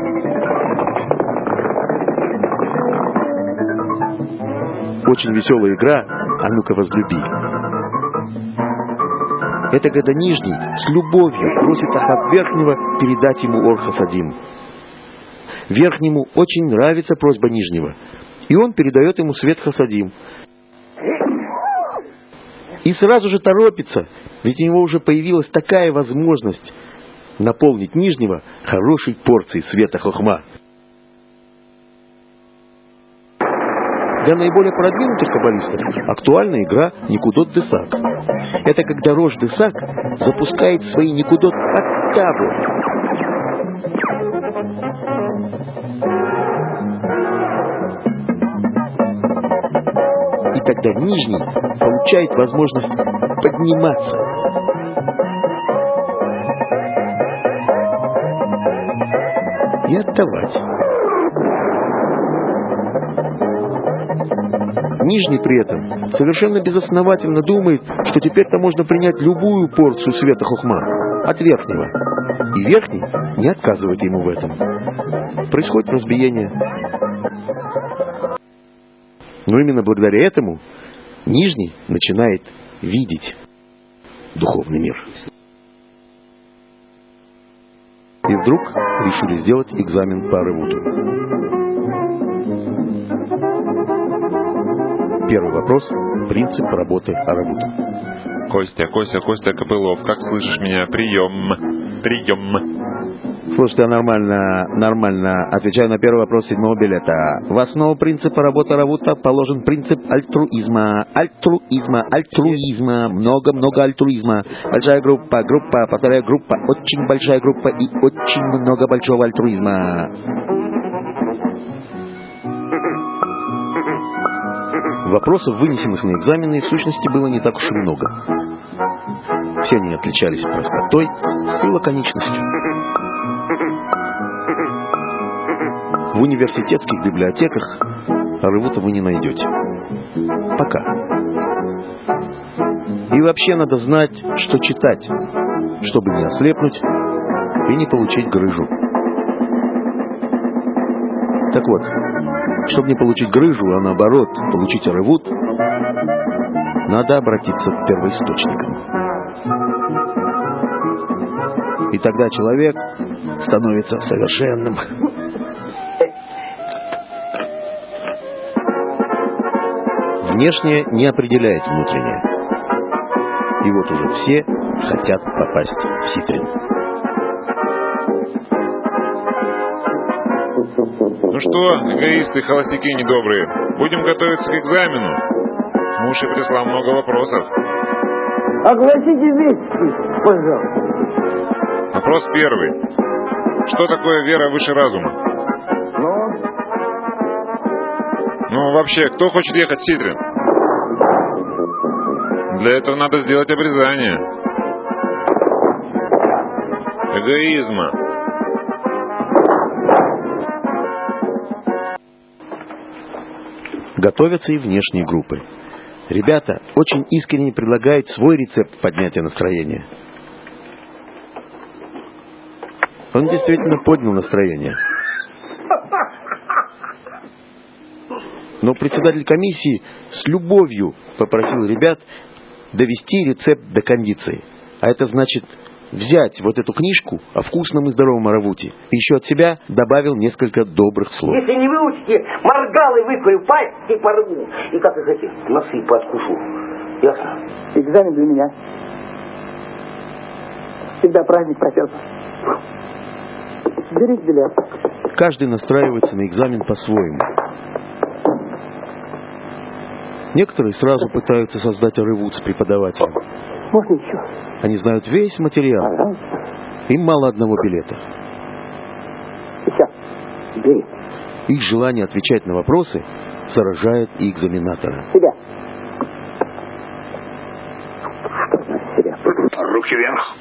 Speaker 4: Очень веселая игра «А ну-ка возлюби». Это когда нижний с любовью просит Ахаб верхнего передать ему Ор-Хасадим. Верхнему очень нравится просьба нижнего, и он передает ему свет Хасадим. И сразу же торопится, ведь у него уже появилась такая возможность наполнить нижнего хорошей порцией света хохма. Для наиболее продвинутых каббалистов актуальна игра Никудот Десак. Это когда Рождесак запускает свои никудот октавы. И тогда нижний получает возможность подниматься. И отдавать. Нижний при этом совершенно безосновательно думает, что теперь-то можно принять любую порцию света хохма от верхнего. И верхний не отказывает ему в этом. Происходит разбиение. Но именно благодаря этому нижний начинает видеть духовный мир. И вдруг решили сделать экзамен по Аревуту. Первый вопрос. Принцип работы Аревута.
Speaker 6: Костя, Костя, Костя Копылов, как слышишь меня? Прием. Прием.
Speaker 4: Слушайте, я нормально, нормально отвечаю на первый вопрос седьмого билета. В основу принципа работы Аревута положен принцип альтруизма. Альтруизма, альтруизма, много-много альтруизма. Большая группа, группа, повторяю, группа, очень большая группа и очень много большого альтруизма. Вопросов, вынесенных на экзамены, в сущности было не так уж и много. Все они отличались простотой и лаконичностью. В университетских библиотеках Аревута вы не найдете. Пока. И вообще надо знать, что читать, чтобы не ослепнуть и не получить грыжу. Так вот, чтобы не получить грыжу, а наоборот, получить Аревут, надо обратиться к первоисточникам. И тогда человек становится совершенным. Внешнее не определяет внутреннее. И вот уже все хотят попасть в Ситрин.
Speaker 6: Ну что, эгоисты, холостяки недобрые, будем готовиться к экзамену. Муж и прислал много вопросов.
Speaker 5: Огласите вести, пожалуйста.
Speaker 6: Вопрос первый. Что такое вера выше разума?
Speaker 5: Ну?
Speaker 6: Ну, вообще, кто хочет ехать в Ситрин? Для этого надо сделать обрезание. Эгоизма.
Speaker 4: Готовятся и внешние группы. Ребята очень искренне предлагают свой рецепт поднятия настроения. Он действительно поднял настроение. Но председатель комиссии с любовью попросил ребят довести рецепт до кондиции. А это значит взять вот эту книжку о вкусном и здоровом Аревуте. И еще от себя добавил несколько добрых слов.
Speaker 5: Если не выучите, моргалы выкурю, пальцы порву. И как их эти носы подкушу. Ясно? Экзамен для меня. Всегда праздник, профессор. Берите билет.
Speaker 4: Каждый настраивается на экзамен по-своему. Некоторые сразу пытаются создать Аревут с преподавателем.
Speaker 5: Можно еще?
Speaker 4: Они знают весь материал.
Speaker 5: Пожалуйста.
Speaker 4: Им мало одного билета.
Speaker 5: Сейчас. Бери.
Speaker 4: Их желание отвечать на вопросы заражает и экзаменатора.
Speaker 5: Себя. Что значит себя?
Speaker 7: Руки вверх.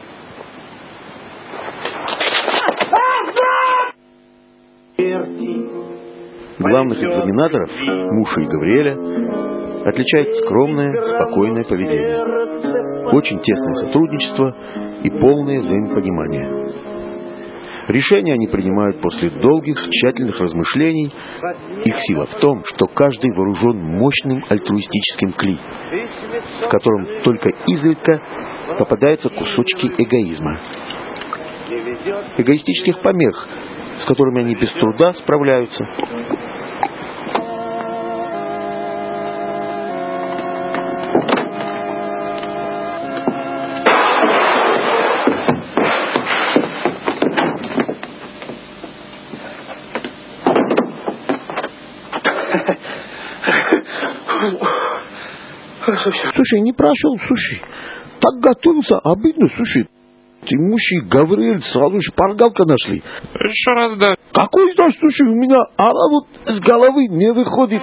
Speaker 4: Главных экзаменаторов, Муша и Гавриэля, отличает скромное, спокойное поведение, очень тесное сотрудничество и полное взаимопонимание. Решения они принимают после долгих, тщательных размышлений. Их сила в том, что каждый вооружен мощным альтруистическим кли, в котором только изредка попадаются кусочки эгоизма, эгоистических помех, с которыми они без труда справляются. Слушай, не прошел, слушай.
Speaker 7: так готовился, обидно, слушай. Ты мужчи, Гавриэль, сразу шпаргалка нашли.
Speaker 6: Еще раз, да.
Speaker 7: Какой да, слушай, у меня ара вот с головы не выходит.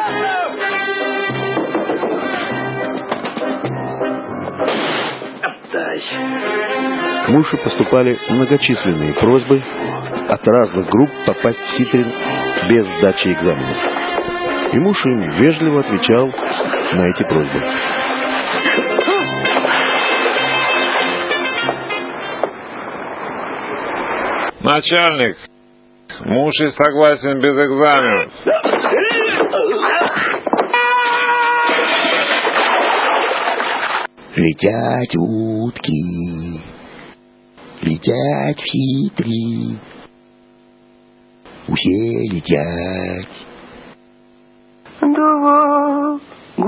Speaker 4: К Муше поступали многочисленные просьбы от разных групп попасть в Ситрин без сдачи экзаменов. И Муше вежливо отвечал на эти просьбы.
Speaker 6: Начальник, Муши согласен без экзаменов.
Speaker 7: Летят утки, летят в Ситрин, все летят.
Speaker 5: Два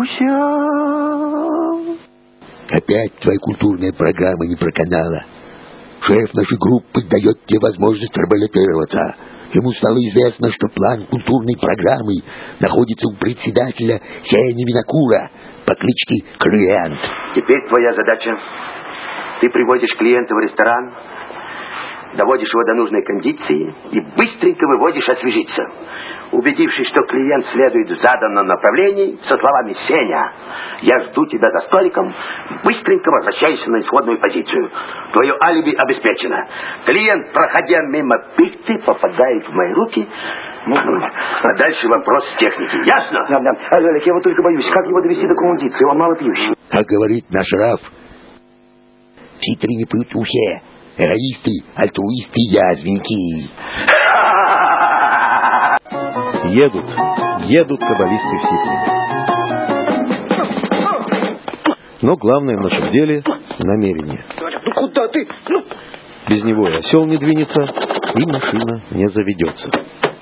Speaker 5: гуся.
Speaker 7: Опять твоя культурная программа не проканала. Шеф нашей группы дает тебе возможность раболепироваться. Ему стало известно, что план культурной программы находится у председателя Сени Винокура по кличке Клиент.
Speaker 5: Теперь твоя задача. Ты приводишь клиента в ресторан, доводишь его до нужной кондиции и быстренько выводишь освежиться. Убедившись, что клиент следует в заданном направлении, со словами «Сеня, я жду тебя за столиком», быстренько возвращайся на исходную позицию. Твое алиби обеспечено. Клиент, проходя мимо пихты, попадает в мои руки. Ну, а дальше вопрос техники. Ясно? Да, да. Олег, я вот только боюсь, как его довести до кондиции, он мало пьющий.
Speaker 7: Как говорит наш Раф, в Ситрине пьют все. Эгоисты, альтруисты, язвенники.
Speaker 4: Едут, едут каббалисты в Ситрин. Но главное в нашем деле — намерение.
Speaker 5: Ну куда ты? Ну...
Speaker 4: Без него и осел не двинется, и машина не заведется.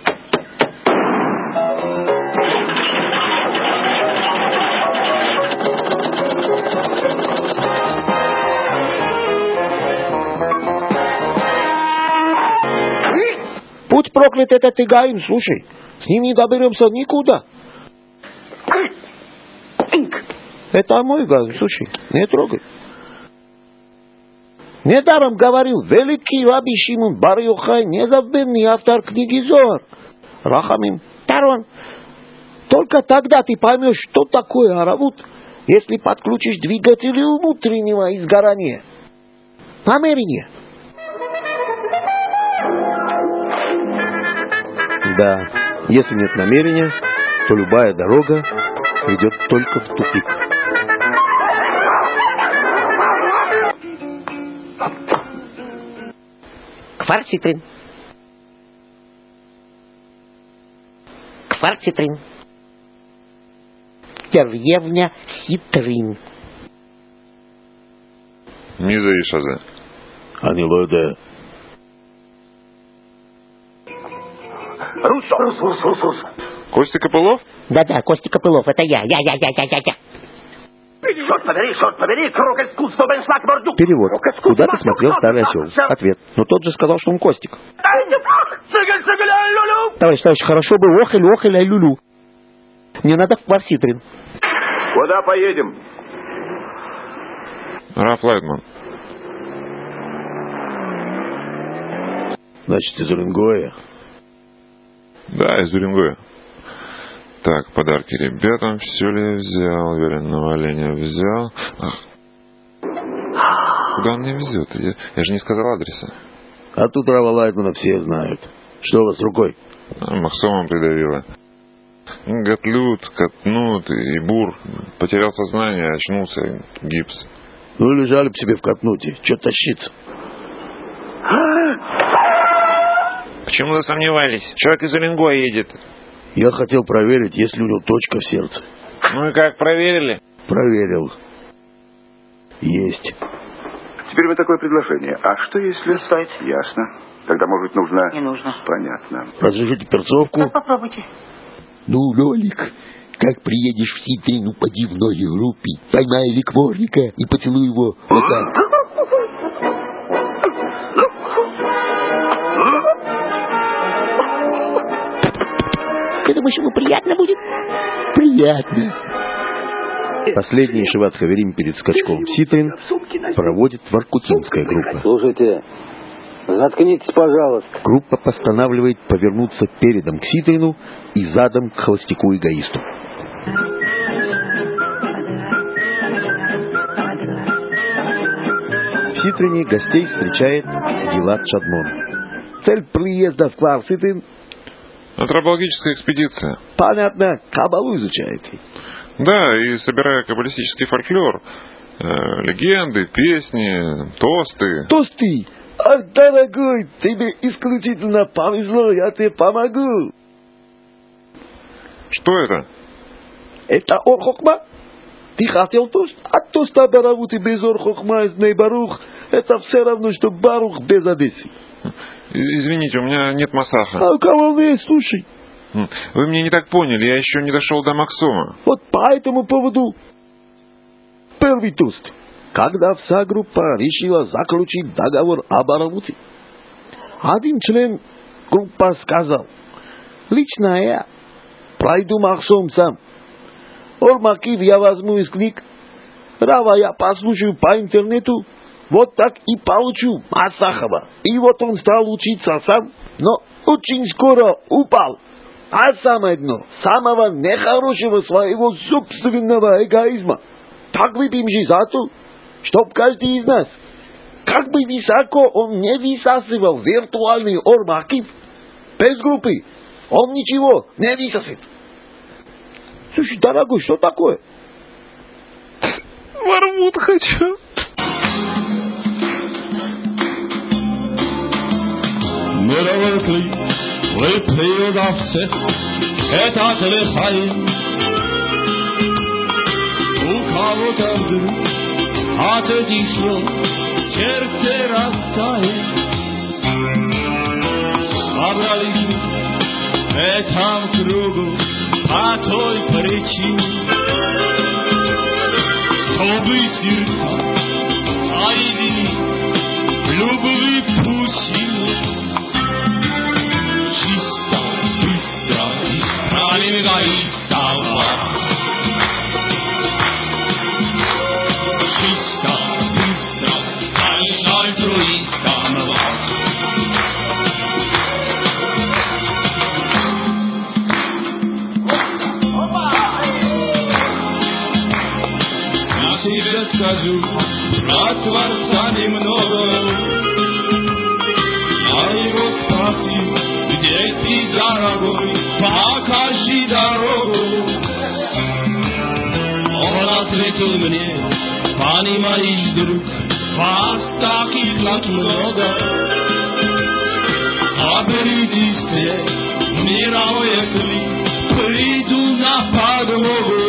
Speaker 7: Будь проклят этот Игаин, слушай, с ним не доберемся никуда. Это мой Игаин, слушай, не трогай. Недаром говорил великий Раби Шимон бар Йохай, незабвенный автор книги Зоар, Рахамим Тарон. Только тогда ты поймешь, что такое аравут, если подключишь двигатели внутреннего изгорания. Намерение.
Speaker 4: Да, если нет намерения, то любая дорога ведет только в тупик.
Speaker 8: Кварцитрин. Кварцитрин. Деревня Ситрин.
Speaker 6: Не заишазе.
Speaker 4: Анилоде.
Speaker 5: Рус, Рус, Рус, Рус, Рус.
Speaker 6: Костя Копылов?
Speaker 8: Да-да, Костя Копылов, это я, я, я, я, я, я, я.
Speaker 5: Черт побери, черт побери, круг искусства, беншлаг, мордюк.
Speaker 4: Перевод. Куда ты смотрел, старый осел? Ответ. Но тот же сказал, что он Костик.
Speaker 8: Товарищ, товарищ, хорошо бы охель, охель, ай люлю. Мне надо в Кварцитрин.
Speaker 9: Куда поедем?
Speaker 6: Раф Лайтман.
Speaker 4: Значит, из Уренгоя.
Speaker 6: Да, из Уренгоя. Так, подарки ребятам. Все ли я взял? Веренного оленя взял. Ах. Куда он меня везет? Я, я же не сказал адреса.
Speaker 4: А тут Рава Лайтмана все знают. Что у вас с рукой?
Speaker 6: А, махсомом придавило. Готлют, Катнут и Бур. Потерял сознание, очнулся. Гипс.
Speaker 4: Ну, лежали бы себе в Катнуте. Че тащиться?
Speaker 6: Почему вы сомневались? Человек из Уренгоя едет.
Speaker 4: Я хотел проверить, есть ли у него точка в сердце.
Speaker 6: Ну и как, проверили?
Speaker 4: Проверил. Есть.
Speaker 9: Теперь вот такое предложение. А что если...
Speaker 5: Не стоит.
Speaker 9: Ясно. Тогда, может, нужно...
Speaker 5: Не нужно.
Speaker 9: Понятно.
Speaker 4: Разрешите перцовку?
Speaker 5: Так попробуйте.
Speaker 7: Ну, Лёлик, как приедешь в Ситрин, упади в ноги группе, поймай ликворника и поцелуй его вот так.
Speaker 8: Ты думаешь, ему приятно будет?
Speaker 7: Приятно.
Speaker 4: Последний Шиват Хаверим перед скачком в Ситрин проводит воркутинская группа.
Speaker 10: Слушайте, заткнитесь, пожалуйста.
Speaker 4: Группа постанавливает повернуться передом к Ситрину и задом к холостяку-эгоисту. В Ситрине гостей встречает Гилад Шадмон.
Speaker 7: Цель приезда в Квар Ситрин?
Speaker 6: Антропологическая экспедиция.
Speaker 7: Понятно, кабалу изучаете.
Speaker 6: Да, и собирая каббалистический фольклор, э, легенды, песни, тосты.
Speaker 7: Тосты? Ах, дорогой, тебе исключительно повезло, я тебе помогу.
Speaker 6: Что это?
Speaker 7: Это Ор-Хохма. Ты хотел тост? А тоста Баравут и без Ор-Хохма из Ней-Барух, это все равно, что Барух без Одессы.
Speaker 6: Извините, у меня нет масаха.
Speaker 7: А у кого есть, слушай.
Speaker 6: Вы меня не так поняли, я еще не дошел до Максума.
Speaker 7: Вот по этому поводу первый тост. Когда вся группа решила заключить договор об Аравуте, один член группы сказал: лично я пройду Максум сам. Ормакив я возьму из книг, Рава я послушаю по интернету, вот так и получу Масахова. И вот он стал учиться сам, но очень скоро упал. А самое дно самого нехорошего своего собственного эгоизма. Так выпьем же за то, чтоб каждый из нас, как бы высоко он не высасывал виртуальный Ормакив, без группы он ничего не высосет. Слушай, дорогой, что такое?
Speaker 6: Ворвут хочу.
Speaker 11: Мировый вы приудавцы, это телехаим. У кого-то вдруг от этих слов сердце растает. Собрались мы в этом кругу по той причине, чтобы сердца соединить в любви пучине. Чисто, быстро, исправимо и сама. Чисто, быстро, дальше альтруистом. Тебе скажу про Творца немного. Я его спросил: где ты, дорогой, покажи дорогу. Он ответил мне: понимаешь, друг, вас таких так много. Обрядись ты, мировые кли, приду на подмогу.